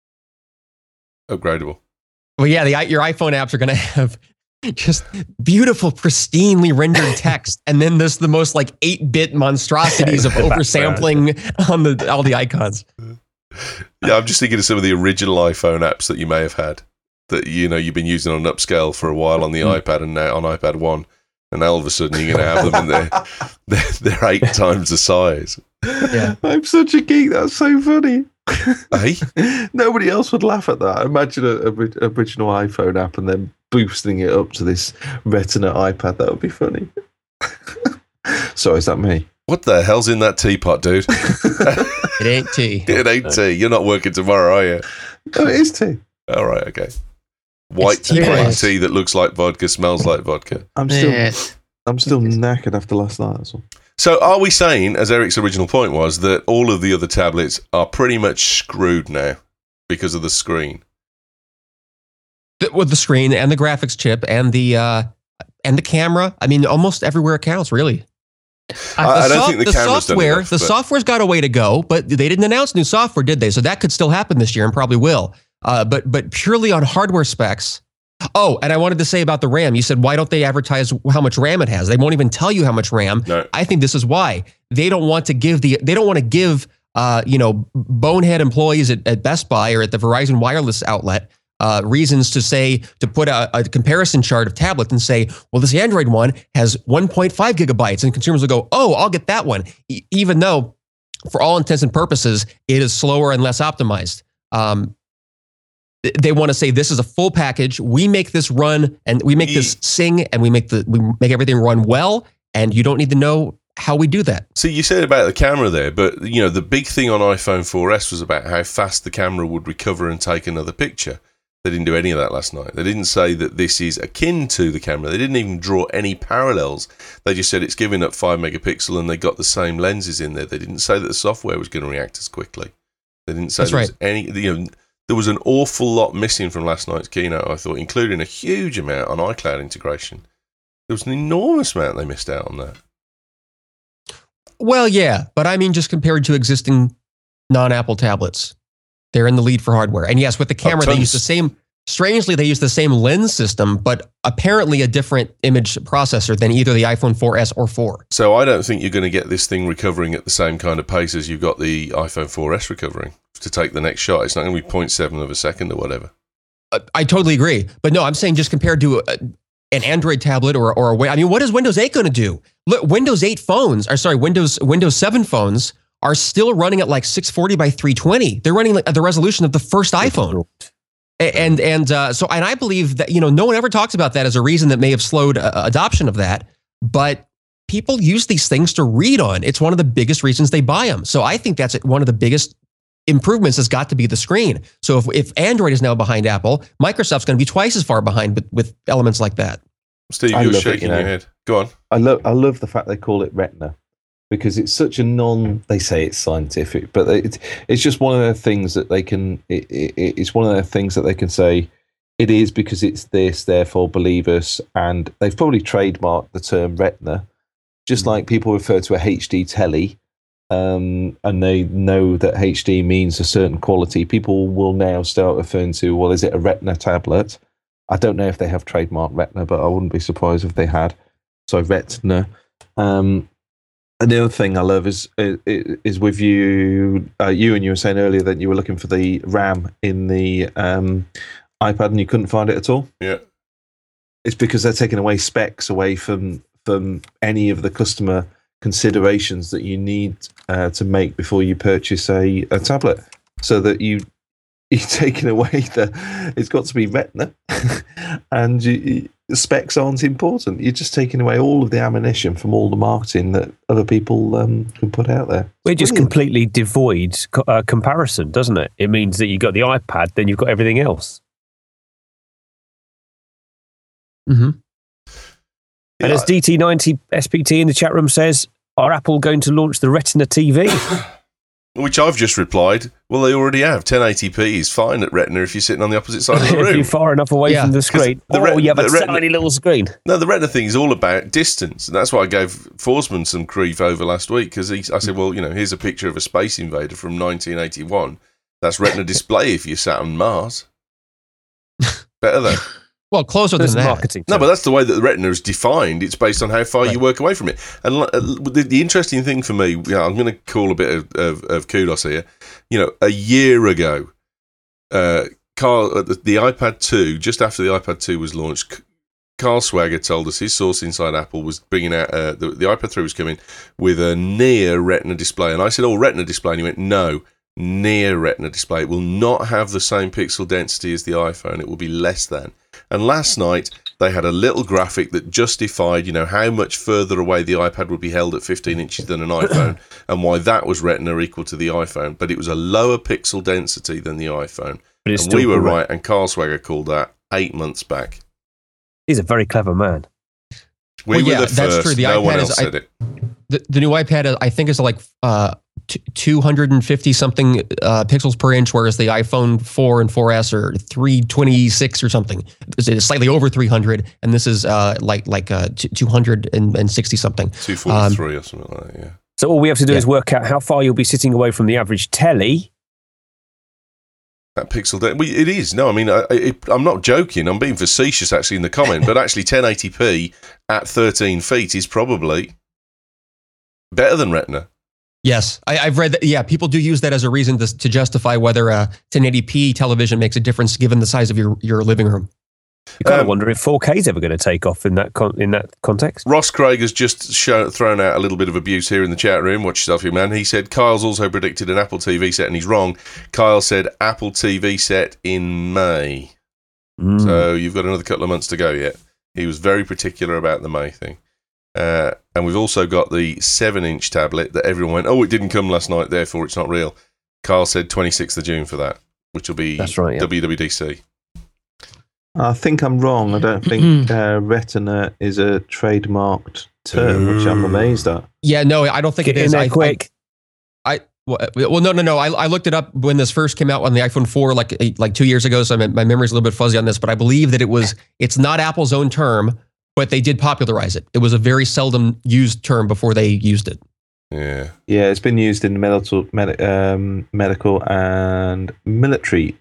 upgradable. Well, yeah, the i- your iPhone apps are going to have just beautiful, pristinely rendered text, and then this the most like eight bit monstrosities of oversampling on the all the icons. Yeah, I'm just thinking of some of the original iPhone apps that you may have had that you know you've been using on upscale for a while on the iPad and now on iPad one, and now all of a sudden you're going to have them and they're, they're they're eight times the size. Yeah. I'm such a geek, that's so funny. Hey, Nobody else would laugh at that. Imagine a, a ri- original iPhone app and then boosting it up to this Retina iPad. That would be funny. Sorry, is that me? what the hell's in that teapot, dude? It ain't tea. It ain't tea. You're not working tomorrow, are you? Oh, it is tea. All right, okay. White It's tea plain break. tea that looks like vodka, smells like vodka. I'm still, Yes. I'm still knackered after last night. That's all. So are we saying, as Eric's original point was, that all of the other tablets are pretty much screwed now because of the screen? The- with the screen and the graphics chip and the uh, and the camera. I mean, almost everywhere it counts, really. I, I don't soft- think the, camera's done software, enough, the but- software's got a way to go, but they didn't announce new software, did they? So that could still happen this year and probably will. Uh, but but purely on hardware specs. Oh, and I wanted to say about the RAM. You said, why don't they advertise how much RAM it has? They won't even tell you how much RAM. No. I think this is why. They don't want to give the they don't want to give uh, you know, bonehead employees at, at Best Buy or at the Verizon wireless outlet uh, reasons to say, to put a, a comparison chart of tablets and say, well, this Android one has one point five gigabytes, and consumers will go, oh, I'll get that one, e- even though for all intents and purposes, it is slower and less optimized. Um, they want to say this is a full package. We make this run and we make this sing and we make the we make everything run well, and you don't need to know how we do that. See, you said about the camera there, but you know the big thing on iPhone four S was about how fast the camera would recover and take another picture. They didn't do any of that last night. They didn't say that this is akin to the camera. They didn't even draw any parallels. They just said it's giving up five megapixel and they got the same lenses in there. They didn't say that the software was going to react as quickly. They didn't say That's there right. was any. You know, there was an awful lot missing from last night's keynote, I thought, including a huge amount on iCloud integration. There was an enormous amount they missed out on that. Well, yeah, but I mean, just compared to existing non-Apple tablets, they're in the lead for hardware. And yes, with the camera, Oh, they use the same, strangely, they use the same lens system, but apparently a different image processor than either the iPhone four S or four. So I don't think you're going to get this thing recovering at the same kind of pace as you've got the iPhone four S recovering to take the next shot. It's not going to be zero point seven of a second or whatever. Uh, I totally agree. But no, I'm saying just compared to a, an Android tablet or, or a, I mean, what is Windows eight going to do? Look, Windows eight phones, or sorry, Windows Windows seven phones are still running at like six forty by three twenty. They're running like at the resolution of the first iPhone. And and uh, so, and I believe that, you know, no one ever talks about that as a reason that may have slowed uh, adoption of that. But people use these things to read on. It's one of the biggest reasons they buy them. So I think that's one of the biggest improvements has got to be the screen. So if, if Android is now behind Apple, Microsoft's going to be twice as far behind with, with elements like that. Steve, I you're love it, shaking you know. your head. Go on. I love I love the fact they call it Retina, because it's such a non. They say it's scientific, but it's it's just one of the things that they can. It, it, it's one of the things that they can say it is because it's this. Therefore, believe us. And they've probably trademarked the term Retina, just like people refer to a H D telly, um, and they know that H D means a certain quality. People will now start referring to, well, is it a Retina tablet? I don't know if they have trademarked Retina, but I wouldn't be surprised if they had. So Retina. Um, and the other thing I love is is, is with you, uh, you and you were saying earlier that you were looking for the RAM in the um, iPad and you couldn't find it at all. Yeah. It's because they're taking away specs away from from any of the customer considerations that you need uh, to make before you purchase a, a tablet, so that you you're taking away the. It's got to be Retina, and you, you, the specs aren't important. You're just taking away all of the ammunition from all the marketing that other people um, can put out there. It just Brilliant. completely devoids co- uh, comparison, doesn't it? It means that you've got the iPad, then you've got everything else. Mm-hmm. And as D T ninety S P T in the chat room says, are Apple going to launch the Retina T V? Which I've just replied, well, they already have. ten eighty p is fine at Retina if you're sitting on the opposite side of the If room. you're far enough away Yeah, from the screen. the oh, Ret- yeah, but the Retina- tiny little screen. No, the Retina thing is all about distance. And that's why I gave Forsman some grief over last week, because I said, well, you know, here's a picture of a Space Invader from nineteen eighty-one. That's Retina display if you're sat on Mars. Better though. Well, closer than That's that. marketing. No, but that's the way that the Retina is defined. It's based on how far Right. you work away from it. And uh, the, the interesting thing for me, you know, I'm going to call a bit of, of, of kudos here. You know, a year ago, uh, Carl, uh, the, the iPad two, just after the iPad two was launched, Carl Swagger told us his source inside Apple was bringing out, uh, the, the iPad three was coming with a near Retina display. And I said, oh, Retina display. And he went, no, near Retina display. It will not have the same pixel density as the iPhone. It will be less than. And last night, they had a little graphic that justified, you know, how much further away the iPad would be held at fifteen inches than an iPhone, and why that was Retina equal to the iPhone. But it was a lower pixel density than the iPhone. But it's And still we were correct. right, and Carl Swagger called that eight months back. He's a very clever man. We Well, were yeah, the that's first. true. The no one iPad else is- I- said it. The, the new iPad, uh, I think, is like uh, t- two hundred fifty something uh, pixels per inch, whereas the iPhone four and four S are three twenty-six or something. It's slightly over three hundred, and this is uh, like like uh, two hundred sixty something. two forty-three or something like that, yeah. So all we have to do Yeah. is work out how far you'll be sitting away from the average telly. That pixel density. It is. No, I mean, I, it, I'm not joking. I'm being facetious, actually, in the comment. But actually, ten eighty p at thirteen feet is probably better than Retina. Yes, I, I've read that. Yeah, people do use that as a reason to, to justify whether a ten eighty p television makes a difference given the size of your, your living room. You kind Um, of wonder if four K is ever going to take off in that con- in that context. Ross Craig has just shown, thrown out a little bit of abuse here in the chat room. Watch yourself, young man. He said Kyle's also predicted an Apple T V set, and he's wrong. Kyle said Apple T V set in May. Mm. So you've got another couple of months to go yet. He was very particular about the May thing. Uh, and we've also got the seven-inch tablet that everyone went, oh, it didn't come last night, therefore it's not real. Kyle said twenty-sixth of June for that, which will be That's right, yeah. W W D C. I think I'm wrong. I don't think uh, Retina is a trademarked term, which I'm amazed at. Yeah, no, I don't think Get it in is. there I, quick. I, I well, well, no, no, no. I, I looked it up when this first came out on the iPhone four, like like two years ago. So my, my memory's a little bit fuzzy on this, but I believe that it was. It's not Apple's own term, but they did popularize it. It was a very seldom used term before they used it. Yeah. Yeah, it's been used in medical, med- um, medical and military.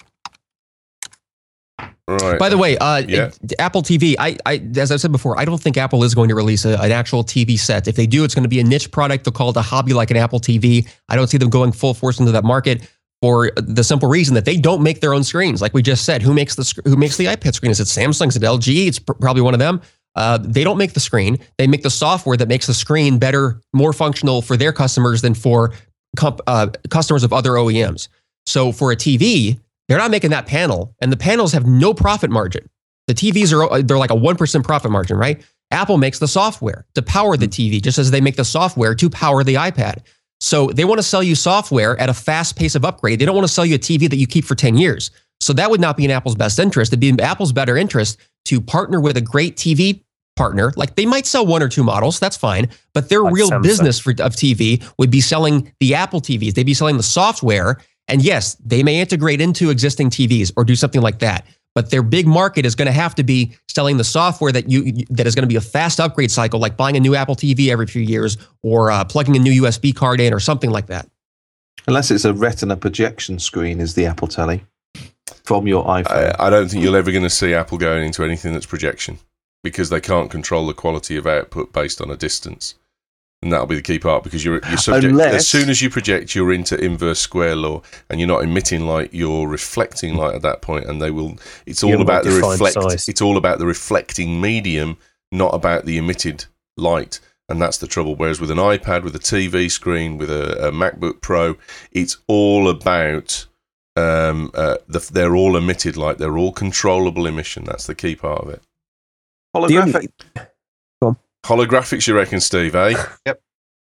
Right. By the way, uh, Yeah. it- Apple T V, I, I, as I've said before, I don't think Apple is going to release a, an actual T V set. If they do, it's going to be a niche product. They'll call it a hobby like an Apple T V. I don't see them going full force into that market for the simple reason that they don't make their own screens. Like we just said, who makes the sc- who makes the iPad screen? Is it Samsung? Is it L G? It's pr- probably one of them. Uh, they don't make the screen. They make the software that makes the screen better, more functional for their customers than for comp- uh, customers of other O E Ms. So for a T V, they're not making that panel, and the panels have no profit margin. The T Vs are they're like a one percent profit margin, right? Apple makes the software to power the T V, just as they make the software to power the iPad. So they want to sell you software at a fast pace of upgrade. They don't want to sell you a T V that you keep for ten years. So that would not be in Apple's best interest. It'd be in Apple's better interest to partner with a great T V partner. Like they might sell one or two models, that's fine, but their Like real Samsung. business for, of T V would be selling the Apple T Vs. They'd be selling the software. And yes, they may integrate into existing T Vs or do something like that. But their big market is going to have to be selling the software that you that is going to be a fast upgrade cycle, like buying a new Apple T V every few years or uh, plugging a new U S B card in or something like that. Unless it's a Retina projection screen, is the Apple Telly from your iPhone. I, I don't think you're ever going to see Apple going into anything that's projection because they can't control the quality of output based on a distance. And that'll be the key part because you're, you're subject. Unless- as soon as you project, you're into inverse square law, and you're not emitting light; you're reflecting light at that point. And they will. It's all You're about the more defined reflect. size. It's all about the reflecting medium, not about the emitted light. And that's the trouble. Whereas with an iPad, with a T V screen, with a, a MacBook Pro, it's all about. Um, uh, the, they're all emitted light. They're all controllable emission. That's the key part of it. Holographic. Holographics, you reckon, Steve? Eh? Yep.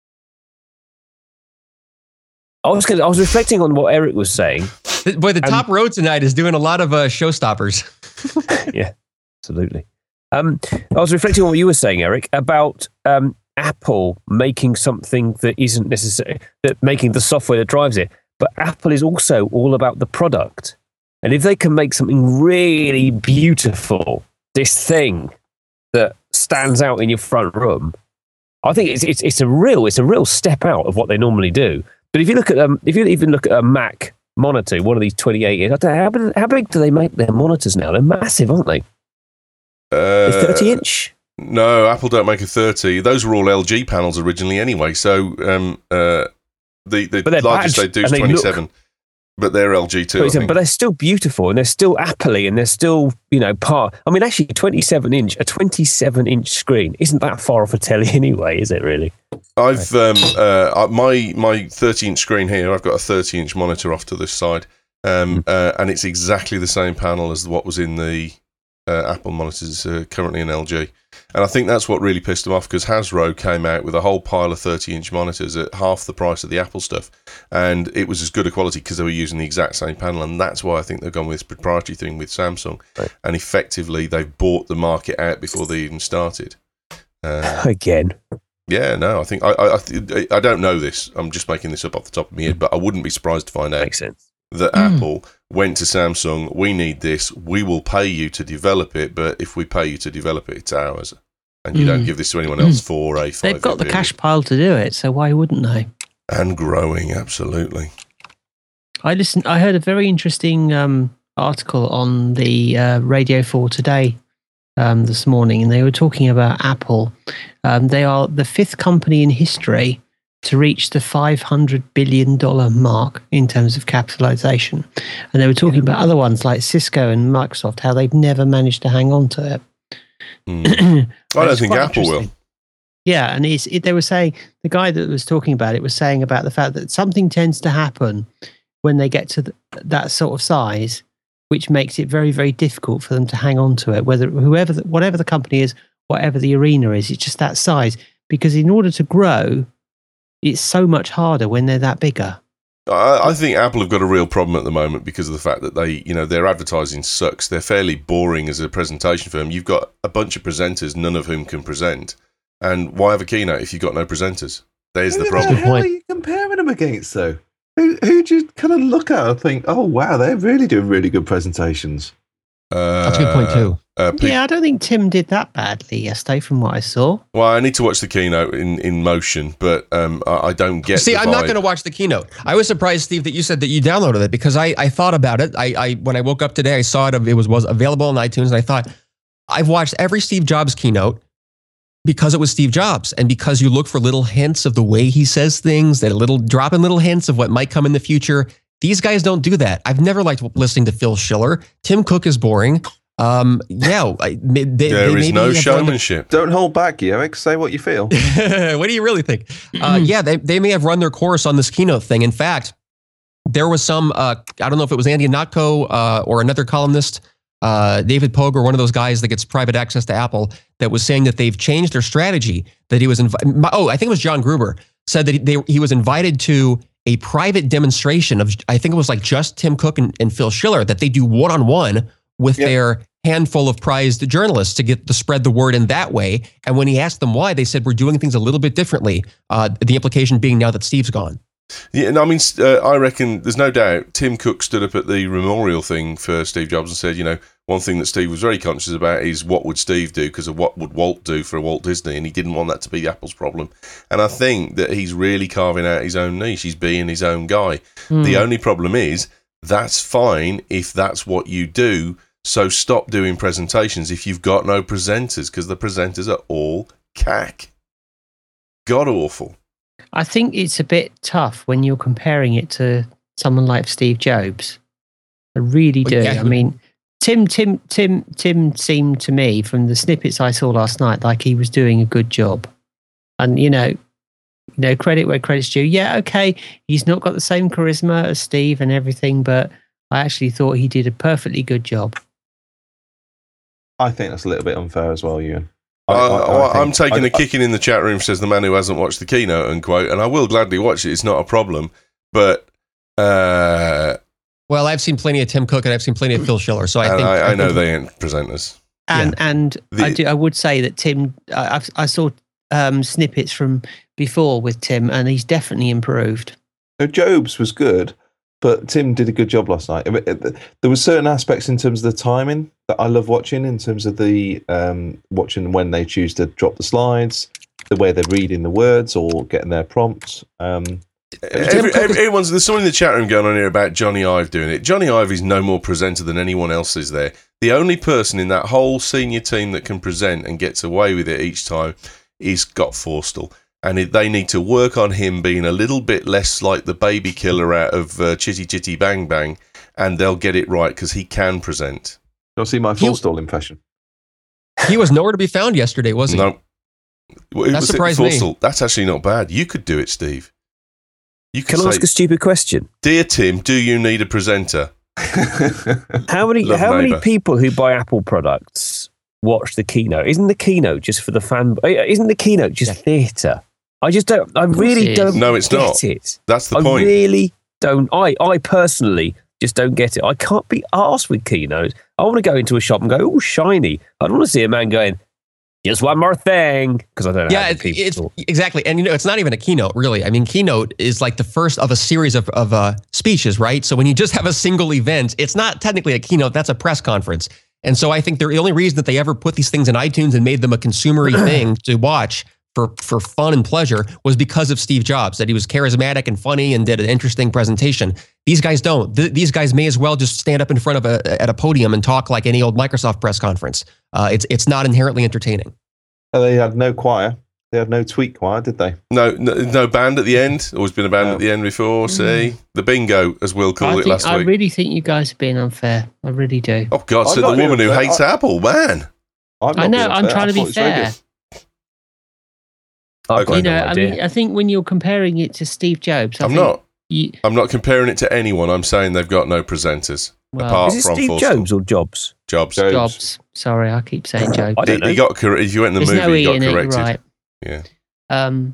I was gonna, I was reflecting on what Eric was saying. Boy, the Um, top row tonight is doing a lot of uh, showstoppers. Yeah, absolutely. Um, I was reflecting on what you were saying, Eric, about um, Apple making something that isn't necessary, that making the software that drives it. But Apple is also all about the product. And if they can make something really beautiful, this thing that stands out in your front room, I think it's it's it's a real it's a real step out of what they normally do. But if you look at um, if you even look at a Mac monitor, one of these twenty-eight inch, I don't know, how, big- how big do they make their monitors now? They're massive, aren't they? Uh, thirty inch. No, Apple don't make a thirty. Those were all L G panels originally, anyway. So um, uh, the the But they're largest badged they do is and they look- twenty-seven, but they're L G too. I But think. they're still beautiful and they're still Apple-y and they're still, you know, part. I mean, actually, twenty-seven inch, a twenty-seven inch screen isn't that far off a telly anyway, is it really? I've um, uh, my my thirty inch screen here. I've got a thirty inch monitor off to this side, um, uh, and it's exactly the same panel as what was in the uh, Apple monitors uh, currently in L G. And I think that's what really pissed them off because Hasbro came out with a whole pile of thirty inch monitors at half the price of the Apple stuff, and it was as good a quality because they were using the exact same panel, and that's why I think they've gone with this proprietary thing with Samsung, Right. and effectively they've bought the market out before they even started. Uh, Again. Yeah, no, I think I I, I, th- I don't know this. I'm just making this up off the top of my head, but I wouldn't be surprised to find out Makes sense. that Apple went to Samsung. We need this. We will pay you to develop it, but if we pay you to develop it, it's ours, and you don't Mm. give this to anyone else for a five. They've got the cash pile to do it, so why wouldn't they? and growing. Absolutely. I listened. I heard a very interesting um, article on the uh, Radio four Today um, this morning, and they were talking about Apple. Um, they are the fifth company in history to reach the five hundred billion dollars mark in terms of capitalization. And they were talking about other ones like Cisco and Microsoft, how they've never managed to hang on to it. Mm. I don't think Apple will. Yeah, and it's, it, they were saying, the guy that was talking about it was saying about the fact that something tends to happen when they get to the, that sort of size, which makes it very, very difficult for them to hang on to it, whether whoever, the, whatever the company is, whatever the arena is, it's just that size. Because in order to grow, it's so much harder when they're that bigger. I, I think Apple have got a real problem at the moment because of the fact that they, you know, their advertising sucks. They're fairly boring as a presentation firm. You've got a bunch of presenters, none of whom can present. And why have a keynote if you've got no presenters? There's Who the problem. Who the hell are you comparing them against, though? Who who do you kind of look at and think, oh, wow, they're really doing really good presentations? Uh, That's a good point, too. Uh, pe- Yeah, I don't think Tim did that badly yesterday from what I saw. Well, I need to watch the keynote in, in motion, but um, I, I don't get See, the I'm not vibe. going to watch the keynote. I was surprised, Steve, that you said that you downloaded it because I, I thought about it. I, I when I woke up today, I saw it. It was, was available on iTunes, and I thought, I've watched every Steve Jobs keynote because it was Steve Jobs, and because you look for little hints of the way he says things, that little drop in little hints of what might come in the future. These guys don't do that. I've never liked listening to Phil Schiller. Tim Cook is boring. Um, yeah, I- they, they, There they is maybe no have run the- showmanship. Don't hold back, Eric. Say what you feel. What do you really think? Uh, yeah, they, they may have run their course on this keynote thing. In fact, there was some, uh, I don't know if it was Andy Ihnatko uh, or another columnist, uh, David Pogue, or one of those guys that gets private access to Apple, that was saying that they've changed their strategy, that he was, invi- oh, I think it was John Gruber, said that he, they, he was invited to a private demonstration of, I think it was like just Tim Cook and, and Phil Schiller, that they do one-on-one with Yep. their handful of prized journalists to get to spread the word in that way. And when he asked them why, they said, we're doing things a little bit differently. Uh, the implication being now that Steve's gone. Yeah, no, I mean, uh, I reckon there's no doubt Tim Cook stood up at the memorial thing for Steve Jobs and said, you know, one thing that Steve was very conscious about is what would Steve do because of what would Walt do for Walt Disney, and he didn't want that to be Apple's problem. And I think that he's really carving out his own niche. He's being his own guy. Mm. The only problem is that's fine if that's what you do. So stop doing presentations if you've got no presenters, because the presenters are all cack. God awful. I think it's a bit tough when you're comparing it to someone like Steve Jobs. I really do. Well, yeah, I mean, Tim, Tim, Tim, Tim seemed to me from the snippets I saw last night like he was doing a good job. And you know, you know, credit where credit's due. Yeah, okay, he's not got the same charisma as Steve and everything, but I actually thought he did a perfectly good job. I think that's a little bit unfair as well, Ewan. I, I- I- I I, I'm think- taking I- a kicking in the chat room, says the man who hasn't watched the keynote, unquote, and I will gladly watch it. It's not a problem. But uh, Well, I've seen plenty of Tim Cook and I've seen plenty of Phil Schiller. So I and think I, I, I know think- they ain't presenters. And and The- I do I would say that Tim I I've, I saw um, snippets from before with Tim, and he's definitely improved. No, Jobs was good, but Tim did a good job last night. I mean, it- there were certain aspects in terms of the timing that I love watching, in terms of the um, watching when they choose to drop the slides, the way they're reading the words or getting their prompts. Um, Every, every, everyone's, there's someone in the chat room going on here about Johnny Ive doing it. Johnny Ive is no more presenter than anyone else is there. The only person in that whole senior team that can present and gets away with it each time is Scott Forstall. And it, they need to work on him being a little bit less like the baby killer out of uh, Chitty Chitty Bang Bang, and they'll get it right because he can present. you'll see my He- Forstall impression. he was nowhere to be found yesterday, was he? No. Well, who That was it? surprised me. Forstall. That's actually not bad. You could do it, Steve. You could Can I say, ask a stupid question? Dear Tim, do you need a presenter? How many Love how many neighbour. people who buy Apple products watch the keynote? Isn't the keynote just for the fan? Isn't the keynote just theatre? I just don't. I course really it don't. is. No, it's get not. it. That's the I point. really don't. I I personally just don't get it. I can't be arsed with keynotes. I want to go into a shop and go, oh, shiny. I don't want to see a man going, just one more thing, because I don't know. Yeah, how it's, the people it's talk. exactly. And you know, it's not even a keynote, really. I mean, keynote is like the first of a series of, of uh, speeches, right? So when you just have a single event, it's not technically a keynote, that's a press conference. And so I think the only reason that they ever put these things in iTunes and made them a consumery thing to watch for, for fun and pleasure was because of Steve Jobs, that he was charismatic and funny and did an interesting presentation. These guys don't. Th- these guys may as well just stand up in front of a at a podium and talk like any old Microsoft press conference. Uh, it's it's not inherently entertaining. Uh, They had no choir. They had no tweet choir, did they? No, no, no band at the end. Always been a band No. at the end before. See the bingo, as Will I, called it think, last I week. really think you guys are being unfair. I really do. Oh God! I'm So not the being woman who unfair. hates I- Apple, man. I'm I not know, being I'm unfair. trying to I be thought it's very fair. good. I've Okay. got You no know, I idea. mean, I think when you're comparing it to Steve Jobs, I I'm think not. You, I'm not comparing it to anyone. I'm saying they've got no presenters well, apart Is it from Steve Forstall. Jobs or Jobs? Jobs. Jobs. Jobs. Sorry, I keep saying Jobs. I don't He, he know. got cor- if you went in the There's no movie, E he in got it. You're corrected. right. Yeah. Um,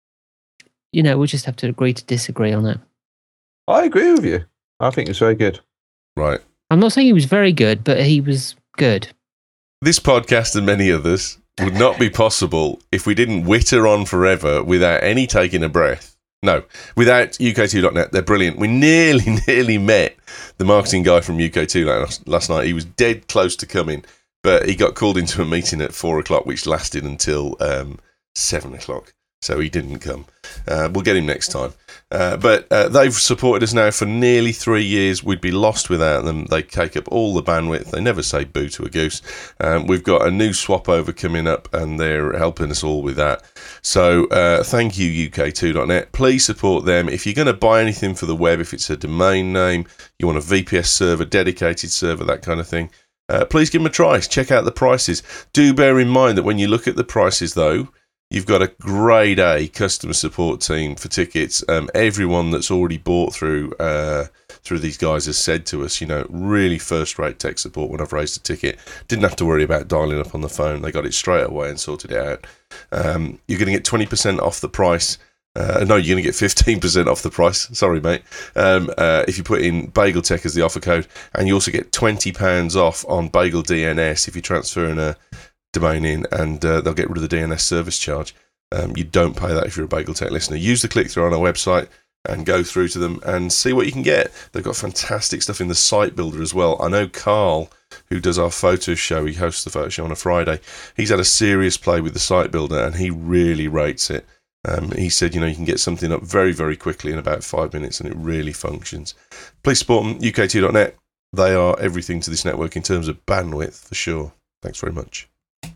you know, we'll just have to agree to disagree on it. I agree with you. I think it's very good. Right. I'm not saying he was very good, but he was good. This podcast and many others would not be possible if we didn't witter on forever without any taking a breath. No, without U K two dot net. They're brilliant. We nearly, nearly met the marketing guy from U K two last, last night. He was dead close to coming, but he got called into a meeting at four o'clock, which lasted until um, seven o'clock. So he didn't come. Uh, we'll get him next time. Uh, but uh, they've supported us now for nearly three years. We'd be lost without them. They take up all the bandwidth. They never say boo to a goose. Um, we've got a new swap over coming up, and they're helping us all with that. So uh, thank you, U K two dot net. Please support them. If you're going to buy anything for the web, if it's a domain name, you want a V P S server, dedicated server, that kind of thing, uh, please give them a try. Check out the prices. Do bear in mind that when you look at the prices, though, you've got a grade A customer support team for tickets. Um, everyone that's already bought through uh, through these guys has said to us, you know, really first-rate tech support when I've raised a ticket. Didn't have to worry about dialing up on the phone. They got it straight away and sorted it out. Um, you're going to get twenty percent off the price. Uh, no, you're going to get fifteen percent off the price. Sorry, mate. Um, uh, if you put in Bagel Tech as the offer code, and you also get twenty pounds off on Bagel D N S if you transfer in a domain in, and uh, they'll get rid of the D N S service charge. Um, you don't pay that if you're a Bagel Tech listener. Use the click through on our website and go through to them and see what you can get. They've got fantastic stuff in the site builder as well. I know Carl, who does our photo show, he hosts the photo show on a Friday, he's had a serious play with the site builder and he really rates it. Um, he said, you know, you can get something up very, very quickly in about five minutes and it really functions. Please support them, U K two dot net. They are everything to this network in terms of bandwidth, for sure. Thanks very much.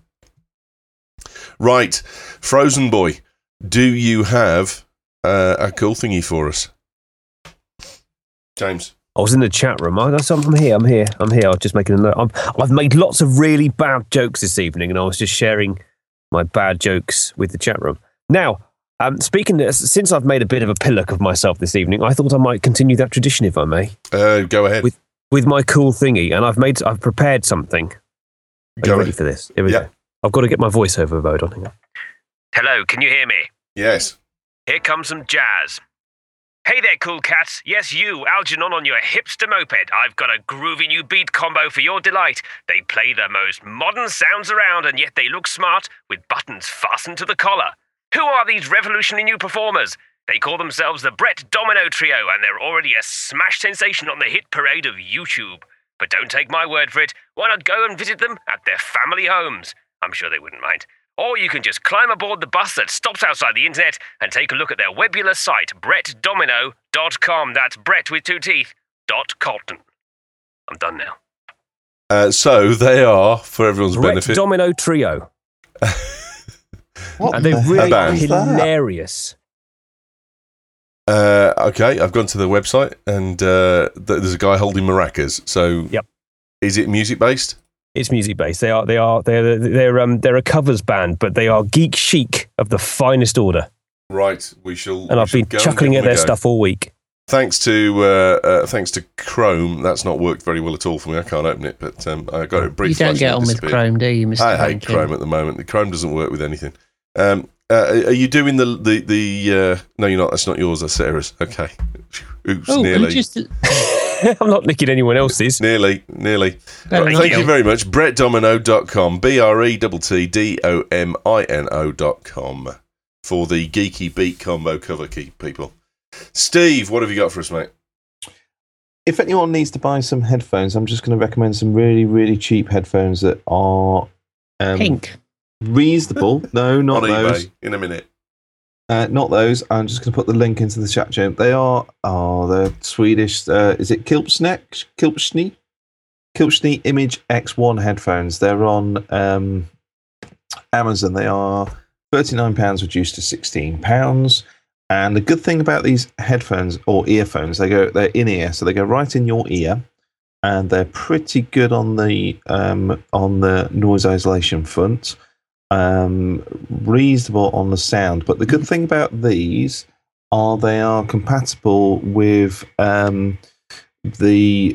Right, Frozen Boy, do you have uh, a cool thingy for us? James? I was in the chat room. I, I'm here. I'm here. I'm here. I was just making a note. I'm, I've made lots of really bad jokes this evening, and I was just sharing my bad jokes with the chat room. Now, um, speaking of, since I've made a bit of a pillock of myself this evening, I thought I might continue that tradition, if I may, Uh, go ahead. With- with my cool thingy. And I've made, I've prepared something. Are Go you ready ahead. for this? Here we Yeah. go. I've got to get my voiceover mode on. Hang on. Hello, can you hear me? Yes. Here comes some jazz. Hey there, cool cats. Yes, you, Algernon on your hipster moped. I've got a groovy new beat combo for your delight. They play the most modern sounds around, and yet they look smart with buttons fastened to the collar. Who are these revolutionary new performers? They call themselves the Brett Domino Trio, and they're already a smash sensation on the hit parade of YouTube. But don't take my word for it. Why not go and visit them at their family homes? I'm sure they wouldn't mind. Or you can just climb aboard the bus that stops outside the internet and take a look at their webular site, brett domino dot com. That's Brett with two teeth, dot Colton. I'm done now. Uh, so they are, for everyone's Brett benefit. Domino Trio. What And they're the really hell is that? hilarious. Uh, okay, I've gone to the website and uh, th- there's a guy holding maracas. So, Yep. Is it music based? It's music based. They are. They are. They're. They're. Um. They're a covers band, but they are geek chic of the finest order. Right, we shall. And we I've shall been go and chuckling give at them a their go. stuff all week. Thanks to uh, uh, thanks to Chrome, that's not worked very well at all for me. I can't open it, but um, I got it briefly. You don't get on with Chrome, do you, Mister I hate Duncan? Chrome at the moment. The Chrome doesn't work with anything. Um, uh, are you doing the the the? Uh, no, you're not. That's not yours. That's Sarah's. Okay. Oops, Oh, nearly. and just I'm not nicking anyone else's. Nearly, nearly. Better Right, not thank go. you very much. brett domino dot com, B R E T T D O M I N O dot com for the geeky beat combo cover key, people. Steve, what have you got for us, mate? If anyone needs to buy some headphones, I'm just going to recommend some really, really cheap headphones that are um, pink. reasonable. No, not On those. eBay in a minute. Uh, not those. I'm just going to put the link into the chat chain. They are, oh, they're Swedish. Uh, is it Kilpsneck? Kilpsny? Kilpsny Image X one headphones. They're on um, Amazon. They are thirty-nine pounds reduced to sixteen pounds. And the good thing about these headphones or earphones, they go they're in ear, so they go right in your ear, and they're pretty good on the um, on the noise isolation front. Um, reasonable on the sound, but the good thing about these are they are compatible with um, the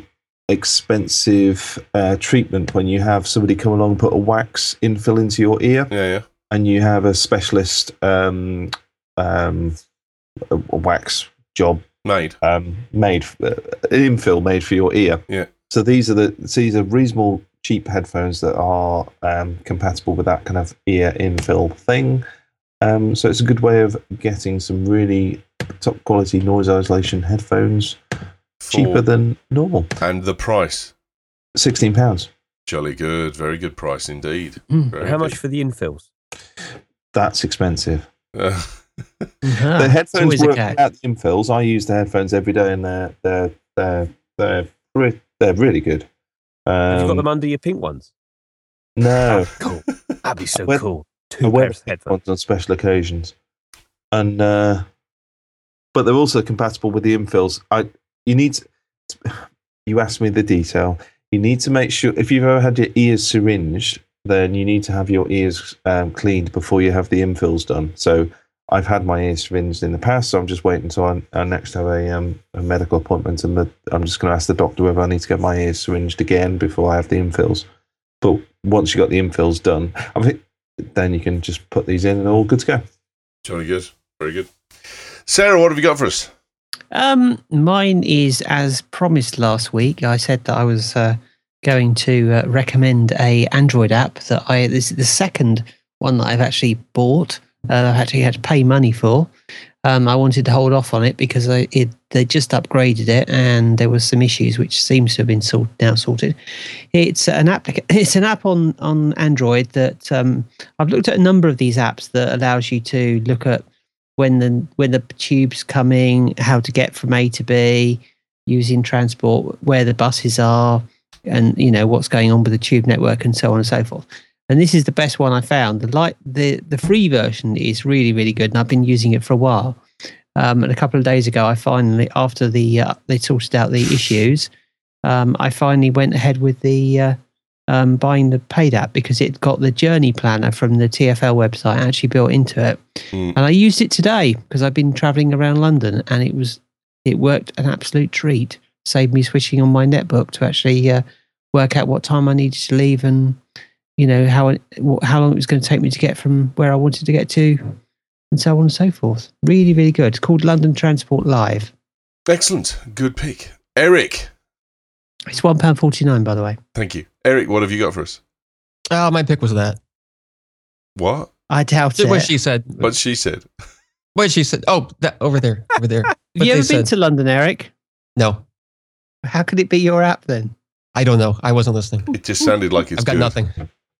expensive uh, treatment when you have somebody come along and put a wax infill into your ear, Yeah, yeah. and you have a specialist um, um, a, a wax job Made. um, made, uh, an infill made for your ear. Yeah. So these are the these are reasonable, cheap headphones that are um, compatible with that kind of ear infill thing. Um, so it's a good way of getting some really top quality noise isolation headphones For- cheaper than normal. And the price. Sixteen pounds. Jolly good. Very good price indeed. Mm. Very How much good. for the infills? That's expensive. Uh, Ah, the it's headphones always a work catch. at the infills. I use the headphones every day, and they're they're they're they're, re- they're really good. Um, Have you got them under your pink ones? No, Cool. That'd be so wear- cool. I Two wear pairs of the headphones. ones on special occasions, and uh, but they're also compatible with the infills. I you need to, you asked me the detail. You need to make sure if you've ever had your ears syringed, then you need to have your ears um, cleaned before you have the infills done. So I've had my ears syringed in the past, so I'm just waiting until I, I next have a, um, a medical appointment, and the, I'm just going to ask the doctor whether I need to get my ears syringed again before I have the infills. But once you got the infills done, I think then you can just put these in and all good to go. jolly good. Very good. Sarah, what have you got for us? Um, mine is as promised last week. I said that I was uh, going to uh, recommend a Android app that I. This is the second one that I've actually bought. Uh, I actually had to pay money for. Um, I wanted to hold off on it because I, it they just upgraded it and there was some issues which seems to have been sort, now sorted. It's an app. It's an app on on Android that um, I've looked at a number of these apps that allows you to look at when the when the tube's coming, how to get from A to B, using transport, where the buses are, and you know what's going on with the tube network, and so on and so forth. And this is the best one I found. The light, the the free version is really really good, and I've been using it for a while. Um, and a couple of days ago, I finally, after the uh, they sorted out the issues, um, I finally went ahead with the uh, um, buying the paid app because it got the journey planner from the T F L website actually built into it. Mm. And I used it today because I've been traveling around London, and it was it worked an absolute treat. Saved me switching on my netbook to actually uh, work out what time I needed to leave, and you know how it, how long it was going to take me to get from where I wanted to get to, and so on and so forth. Really, really good. It's called London Transport Live. Excellent. Good pick. Eric. It's one pound forty nine, by the way. Thank you. Eric, what have you got for us? Oh, my pick was that. What? I doubt it. What she said. What she said. What she said. Oh, that over there, over there. Have What you they ever been said. to London, Eric? No, How could it be your app then? I don't know. I wasn't listening. It just sounded like it's I've got good. nothing.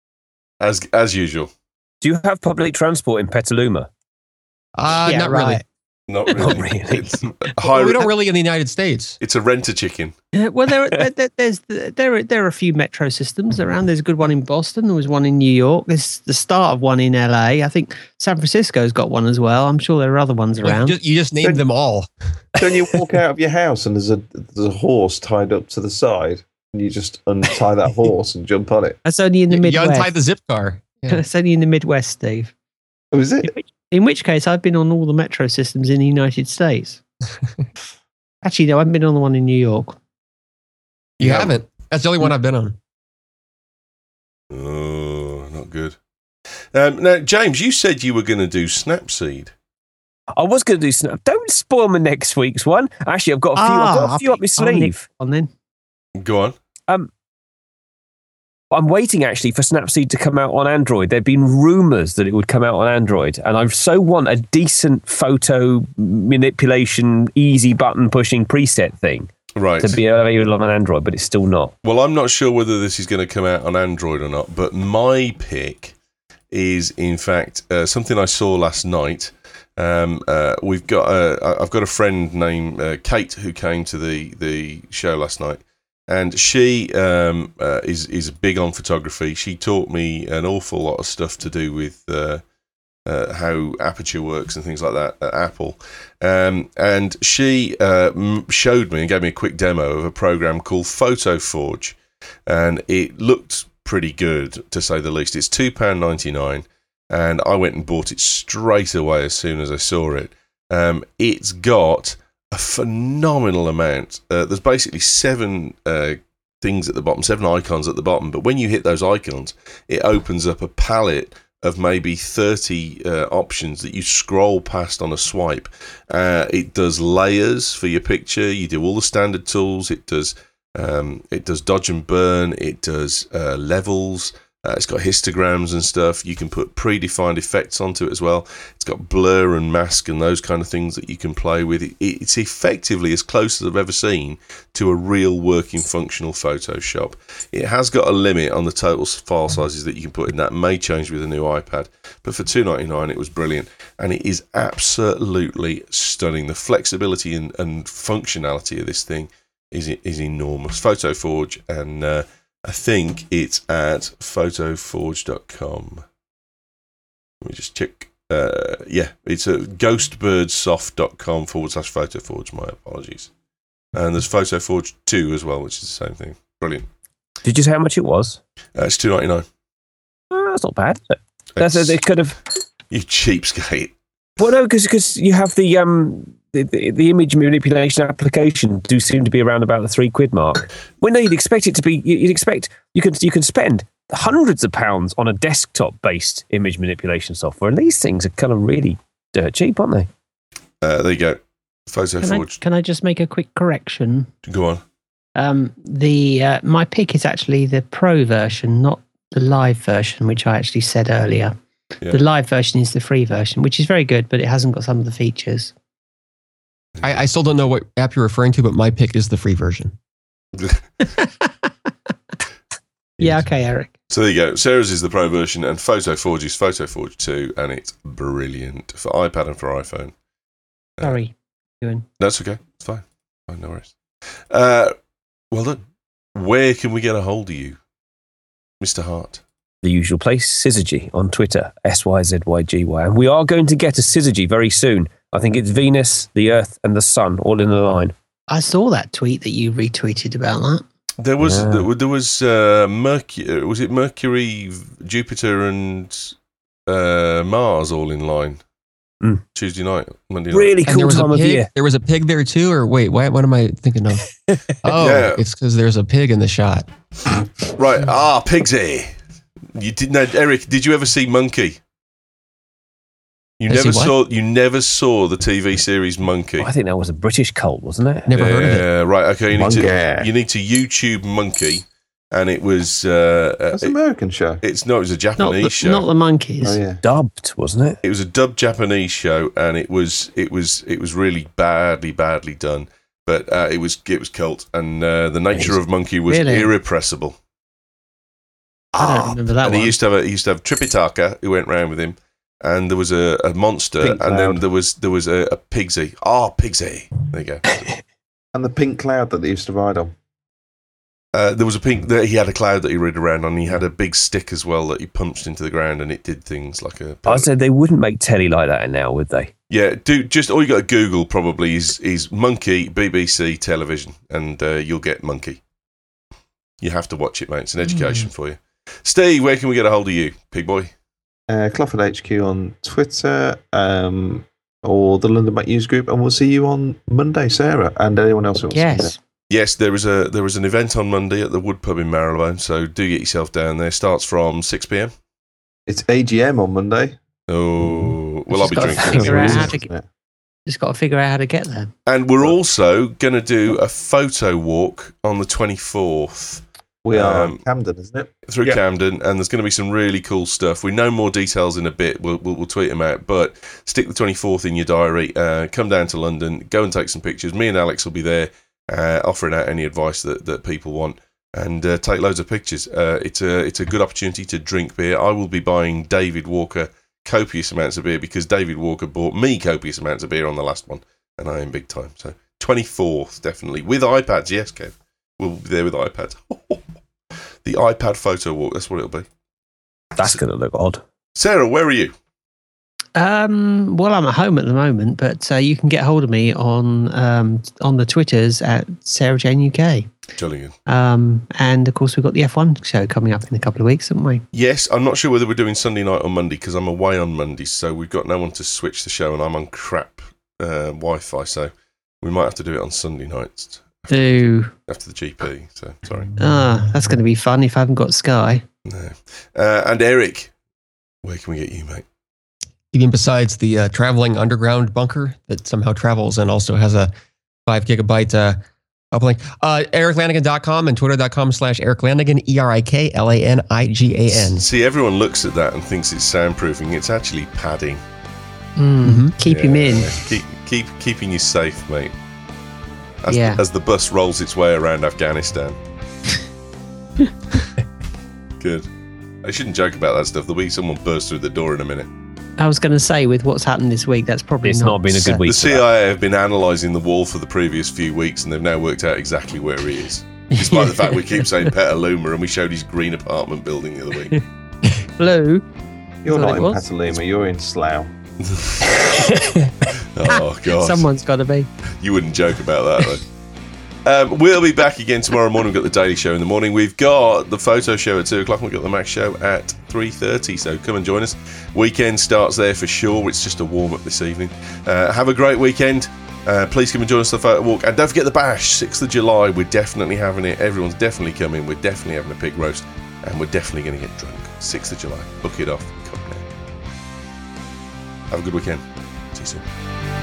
As as usual. Do you have public transport in Petaluma? Uh, Yeah, not right. really. Not really. Not really. It's, Well, high, we don't really in the United States. it's a rent a chicken. Uh, well, there, there, there, there's there are, there are a few metro systems around. There's a good one in Boston. There was one in New York. There's the start of one in L A. I think San Francisco's got one as well. I'm sure there are other ones Well, around. You just, you just named them all. Don't you walk out of your house and there's a there's a horse tied up to the side, and you just untie that horse and jump on it? That's only in the You, you Midwest. untie the zip car. Yeah. That's only in the Midwest, Steve. Oh, is it? In which, in which case, I've been on all the metro systems in the United States. Actually, no, I've been on the one in New York. You Yeah. haven't. That's the only one I've been on. Oh, not good. Um, now, James, you said you were going to do Snapseed. I was going to do Snap. Don't spoil my next week's one. Actually, I've got a few. I've got Ah, a few up my I'll nick sleeve. On then. Go on. Um, I'm waiting actually for Snapseed to come out on Android. There've been rumours that it would come out on Android, and I so want a decent photo manipulation, easy button pushing preset thing Right. to be available on Android, but it's still not. Well, I'm not sure whether this is going to come out on Android or not, but my pick is, in fact, uh, something I saw last night. Um, uh, we've got a, I've got a friend named uh, Kate who came to the, the show last night, and she um, uh, is is big on photography. She taught me an awful lot of stuff to do with uh, uh, how aperture works and things like that at Apple. Um, and she uh, m- showed me and gave me a quick demo of a program called PhotoForge. And it looked pretty good, to say the least. It's two pounds ninety-nine, and I went and bought it straight away as soon as I saw it. Um, it's got a phenomenal amount. Uh, there's basically seven uh, things at the bottom, seven icons at the bottom, but when you hit those icons, it opens up a palette of maybe thirty uh, options that you scroll past on a swipe. Uh, it does layers for your picture. You do all the standard tools. It does um, it does dodge and burn. It does uh, levels. Uh, it's got histograms and stuff. You can put predefined effects onto it as well. It's got blur and mask and those kind of things that you can play with. It, it's effectively as close as I've ever seen to a real working functional Photoshop. It has got a limit on the total file sizes that you can put in. That may change with a new iPad, but for two pounds ninety-nine it was brilliant, and it is absolutely stunning. The flexibility and, and functionality of this thing is is enormous. PhotoForge, and uh, I think it's at photoforge dot com. Let me just check. Uh, yeah, it's at ghostbirdsoft.com forward slash photoforge. My apologies. And there's PhotoForge two as well, which is the same thing. Brilliant. Did you say how much it was? Uh, it's two pounds ninety-nine. Oh, that's not bad. Is it? That's a, it could have. You cheapskate. Well, no, because you have the um the, the the image manipulation application do seem to be around about the three quid mark. Well, no, you'd expect it to be. You'd expect you can you can spend hundreds of pounds on a desktop based image manipulation software, and these things are kind of really dirt cheap, aren't they? Uh, there you go. Can I, PhotoForge. can I just make a quick correction? Go on. Um, the uh, my pick is actually the Pro version, not the live version, which I actually said earlier. Yeah. The live version is the free version, which is very good, but it hasn't got some of the features. I, I still don't know what app you're referring to, but my pick is the free version. Yeah, okay, Eric. So there you go. Sarah's is the Pro version, and PhotoForge is PhotoForge two, and it's brilliant for iPad and for iPhone. Uh, Sorry, Ewan. That's okay. It's fine. Fine, no worries. Uh, well done. Where can we get a hold of you, Mister Hart? The usual place, Syzygy on Twitter, S Y Z Y G Y. And we are going to get a Syzygy very soon. I think it's Venus, the Earth, and the Sun all in a line. I saw that tweet that you retweeted about that. There was Yeah. there, there was uh, Mercury. Was it Mercury, Jupiter, and uh, Mars all in line? Mm. Tuesday night, Monday night. Really And there cool was time a of pig. year. There was a pig there too, or wait, what, what am I thinking of? Oh, Yeah. it's because there's a pig in the shot. Right. Ah, Pigsy. You didn't know, Eric? Did you ever see Monkey? You I never see what? saw. You never saw the T V series Monkey. I think that was a British cult, wasn't it? Never heard of it. Yeah, right. Okay. You need to. Monkey. You need to YouTube Monkey, and it was. Uh, uh, That's an it- American show. it's no. It was a Not Japanese the, show. not the monkeys. Oh yeah. Dubbed, wasn't it? It was a dubbed Japanese show, and it was. It was. It was really badly, badly done. But uh, it was. It was cult, and uh, the nature of Monkey was Really? irrepressible. I don't remember that and one. he used to have a he used to have Tripitaka who went round with him, and there was a, a monster, Pink and then Cloud. there was there was a, a Pigsy. Ah, Pigsy. There you go. And the pink cloud that they used to ride on. Uh, there was a pink. There, he had a cloud that he rode around on. He had a big stick as well that he punched into the ground, and it did things like a. I said they wouldn't make telly like that now, would they? Yeah, do just all you got to Google probably is is Monkey B B C television, and uh, you'll get Monkey. You have to watch it, mate. It's an education for you. Steve, where can we get a hold of you, pig boy? Uh, Clufford H Q on Twitter, um, or the London Mac News Group, and we'll see you on Monday, Sarah, and anyone else who wants to be there. Yes. Yes, there is a there is an event on Monday at the Wood Pub in Marylebone, so do get yourself down there. Starts from six p.m. It's A G M on Monday. Oh, well, I'll Just be gotta drinking. figure out anyway. how to get, just got to figure out how to get there. And we're also going to do a photo walk on the twenty-fourth We are Um, Camden, isn't it? through Yeah. Camden, and there's going to be some really cool stuff. We know more details in a bit. We'll, we'll, we'll tweet them out, but stick the twenty-fourth in your diary. Uh, come down to London, go and take some pictures. Me and Alex will be there, uh, offering out any advice that, that people want, and uh, take loads of pictures. Uh, it's a it's a good opportunity to drink beer. I will be buying David Walker copious amounts of beer because David Walker bought me copious amounts of beer on the last one, and I am big time. So twenty-fourth, definitely with iPads. Yes, Kev, we'll be there with iPads. The iPad photo walk. That's what it'll be. That's going to look odd. Sarah, where are you? Um, well, I'm at home at the moment, but uh, you can get hold of me on um, on the Twitters at Sarah Jane U K. Jolly good. Um, and of course, we've got the F one show coming up in a couple of weeks, haven't we? Yes, I'm not sure whether we're doing Sunday night or Monday because I'm away on Monday, so we've got no one to switch the show, and I'm on crap uh, Wi-Fi, so we might have to do it on Sunday nights. Do After the G P, so sorry. Ah, that's going to be fun if I haven't got Sky. No. Uh, and Eric, where can we get you, mate? Even besides the uh, traveling underground bunker that somehow travels and also has a five gigabyte uh, uplink. Uh, Eric Lanigan dot com and twitter.com slash Eric Lanigan, E R I K L A N I G A N. See, everyone looks at that and thinks it's soundproofing. It's actually padding. Mm, Mm-hmm. Keep him in. Keep, keep keeping you safe, mate. As, Yeah. as the bus rolls its way around Afghanistan. Good. I shouldn't joke about that stuff. There'll be someone burst through the door in a minute. I was going to say, with what's happened this week, that's probably It's not, not been a good week. The C I A have been analysing the wall for the previous few weeks, and they've now worked out exactly where he is. Despite the fact we keep saying Petaluma, and we showed his green apartment building the other week. Blue. You're Thought not it in was. Petaluma, you're in Slough. Oh, God. Someone's got to be. You wouldn't joke about that, though. Um, we'll be back again tomorrow morning. We've got the Daily Show in the morning. We've got the Photo Show at two o'clock. We've got the Max Show at three thirty. So come and join us. Weekend starts there for sure. It's just a warm-up this evening. Uh, have a great weekend. Uh, please come and join us for the photo walk. And don't forget the bash, sixth of July. We're definitely having it. Everyone's definitely coming. We're definitely having a pig roast. And we're definitely going to get drunk. sixth of July. Book it off. Come now. Have a good weekend. See you soon.